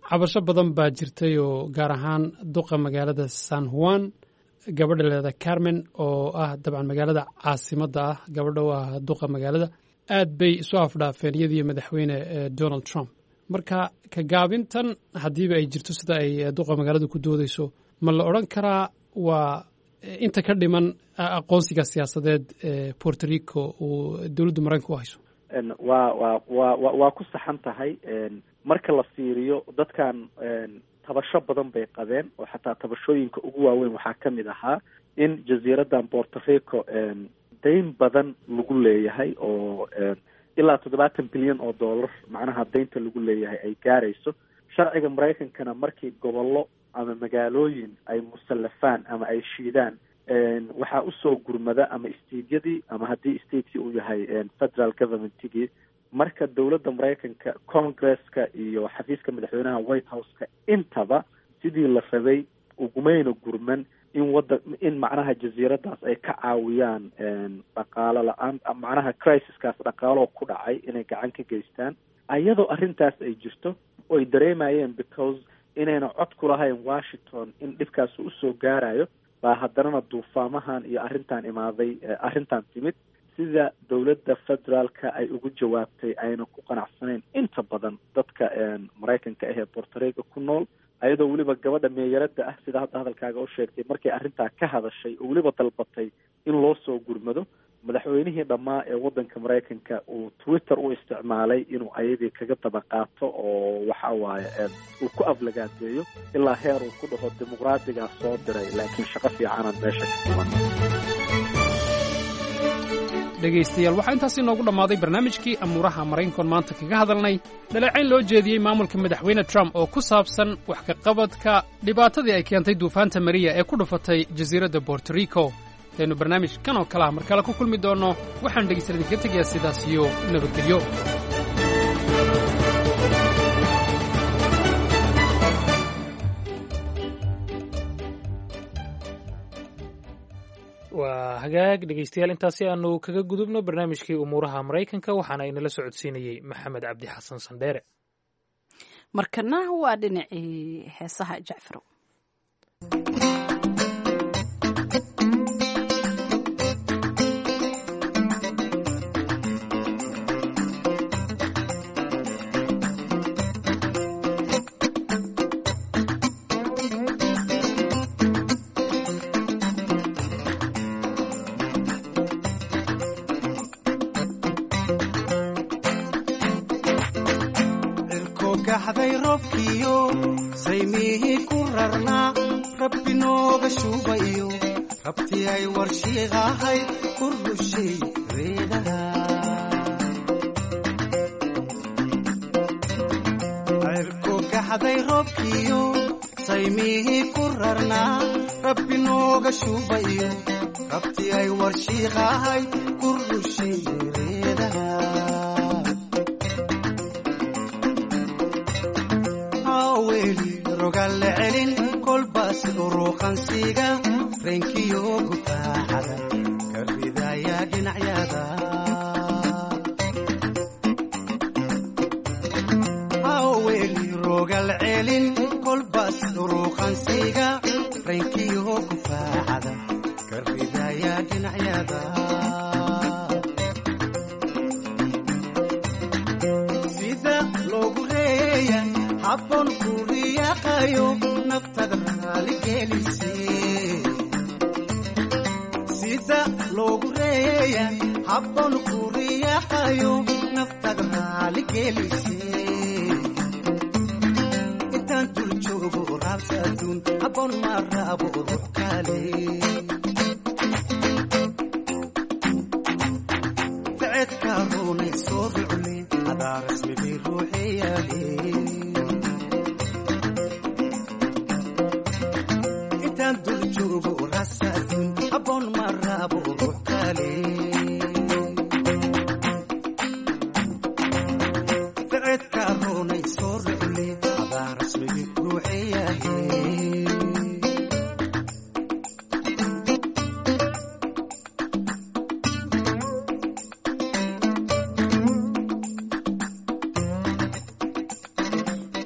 cabasho badan baa jirtay oo gaar ahaan duqa magaalada San Juan gabadha leeda Carmen oo ah dabcan magaalada caasimadda ah gabadha waa duqa magaalada aad bay isu afdhaafeen iyadii madaxweyne Donald Trump marka ka gaabintan haddiiba ay jirto sida ay duqa magaalada ku doodayso ma la odhan karaa waa inta ka dhiman aqoonsiga siyaasadeed ee Puerto Rico uu dowladda Mareykanka u hayso waa ku saxan tahay marka la fiiriyo dadkan tabasho badan bay qabeen oo xataa tabashooyinka ugu waaweyn waxaa ka mid ahaa in jasiiradan Puerto Rico dayn badan lagu leeyahay oo ilaa 70 bilyan oo dollar macnaha daynta lagu leeyahay ay gaarayso sharciga Mareykankana markii gobollo ama magaalooyin ay musallafaan ama ay shiidaan waxaa usoo gurmada ama isteedyadii ama haddii isteedkii uu yahay federal governmentigii marka dowladda Mareykanka Congress-ka iyo xafiiska madaxweynaha White House-ka intaba sidii la rabay ugumayna gurman in macnaha jasiiradaas ay ka caawiyaan dhaqaalo la-aan macnaha crisiskaas dhaqaaloo ku dhacay inay gacan ka geystaan ayadoo arrintaas ay jirto oo ay dareemayeen because inayna cod ku lahayn Washington in dhibkaas uu soo gaarayo baa haddanana duufaamahan iyo arrintan timid sida dowladda federaalka ay ugu jawaabtay ayna ku qanacsaneen inta badan dadka Mareykanka ah ee Puerto Rico ku nool ayadoo weliba gabadha meeyarada ah sida hadda hadalkaaga u sheegtay markay arrintaa ka hadashay oo weliba dalbatay in loo soo gurmado madaxweynihii dhammaa ee waddanka Mareykanka uu Twitter u isticmaalay inuu ayadii kaga daba qaato oo waxa waaye uu ku aflagaadeeyo ilaa heer uu ku dhaho dimuqraadigaa soo diray laakiin shaqo fiicanaan meesha ka kuman dhegaystayaal waxaa intaasi noogu dhammaaday barnaamijkii amuuraha Mareykanka maanta kaga hadalnay dhaleecayn loo jeediyey maamulka madaxweyne Trump oo ku saabsan wax ka qabadka dhibaatadii ay keentay duufaanta Maria ee ku dhufatay jasiiradda Puerto Rico aynu barnaamij kan oo kale ah mar kale ku kulmi doono waxaan dhegaystayaal idinka tegayaa sidaas iyo nabadgelyo waa hagaag dhegaystayaal intaasi aanu kaga gudubno barnaamijkii umuuraha Mareykanka waxaana inala socodsiinayey Maxamed Cabdi Xasan Sandheere markana waa dhinacii heesaha Jacfar gaxday robkiyo saymihii ku rarnaa rabbi nooga shubayo rabti ay warshiiqahay ku rushay reedaha cirko gaxday robkiyo saymihii ku rarnaa rabbi nooga shubayo rabti ay warshiiqahay ku rushay reedaha rogalle celin kolbaas uruuqansiga reenkiyo gutaaxada ka ridaya dhinacyada haweli rogal celin kolbaas uruuqansiga reenkiyo gutaaxada ka ridaya dhinacyada sida loogu reeya habboon ku riyaqayo naftada raaligelisee sida loogu reeya habboon ku riyaqayo naftada raaligelisee intaan dul joogo raabsa adduun habboon ma raabo ruux kale ficedka roonay soo rucle hadaa rasmigii ruuxeyaale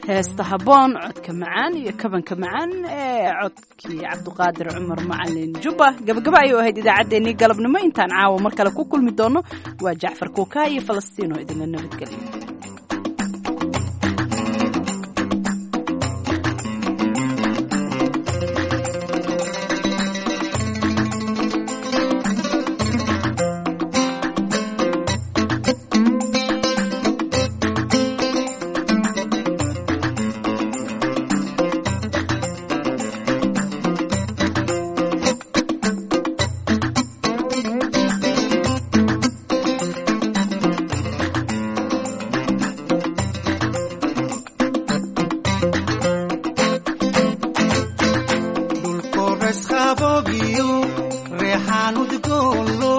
heesta haboon codka macaan iyo kabanka macaan ee codkii cabdiqaadir cumar macalin jubba gabagaba ayuu ahayd idaacaddeenii galabnimo intaan caawa mar kale ku kulmi doono waa jacfar kuukaa iyo falastiin oo idinla nabadgeliyo Reexaan udgoon loo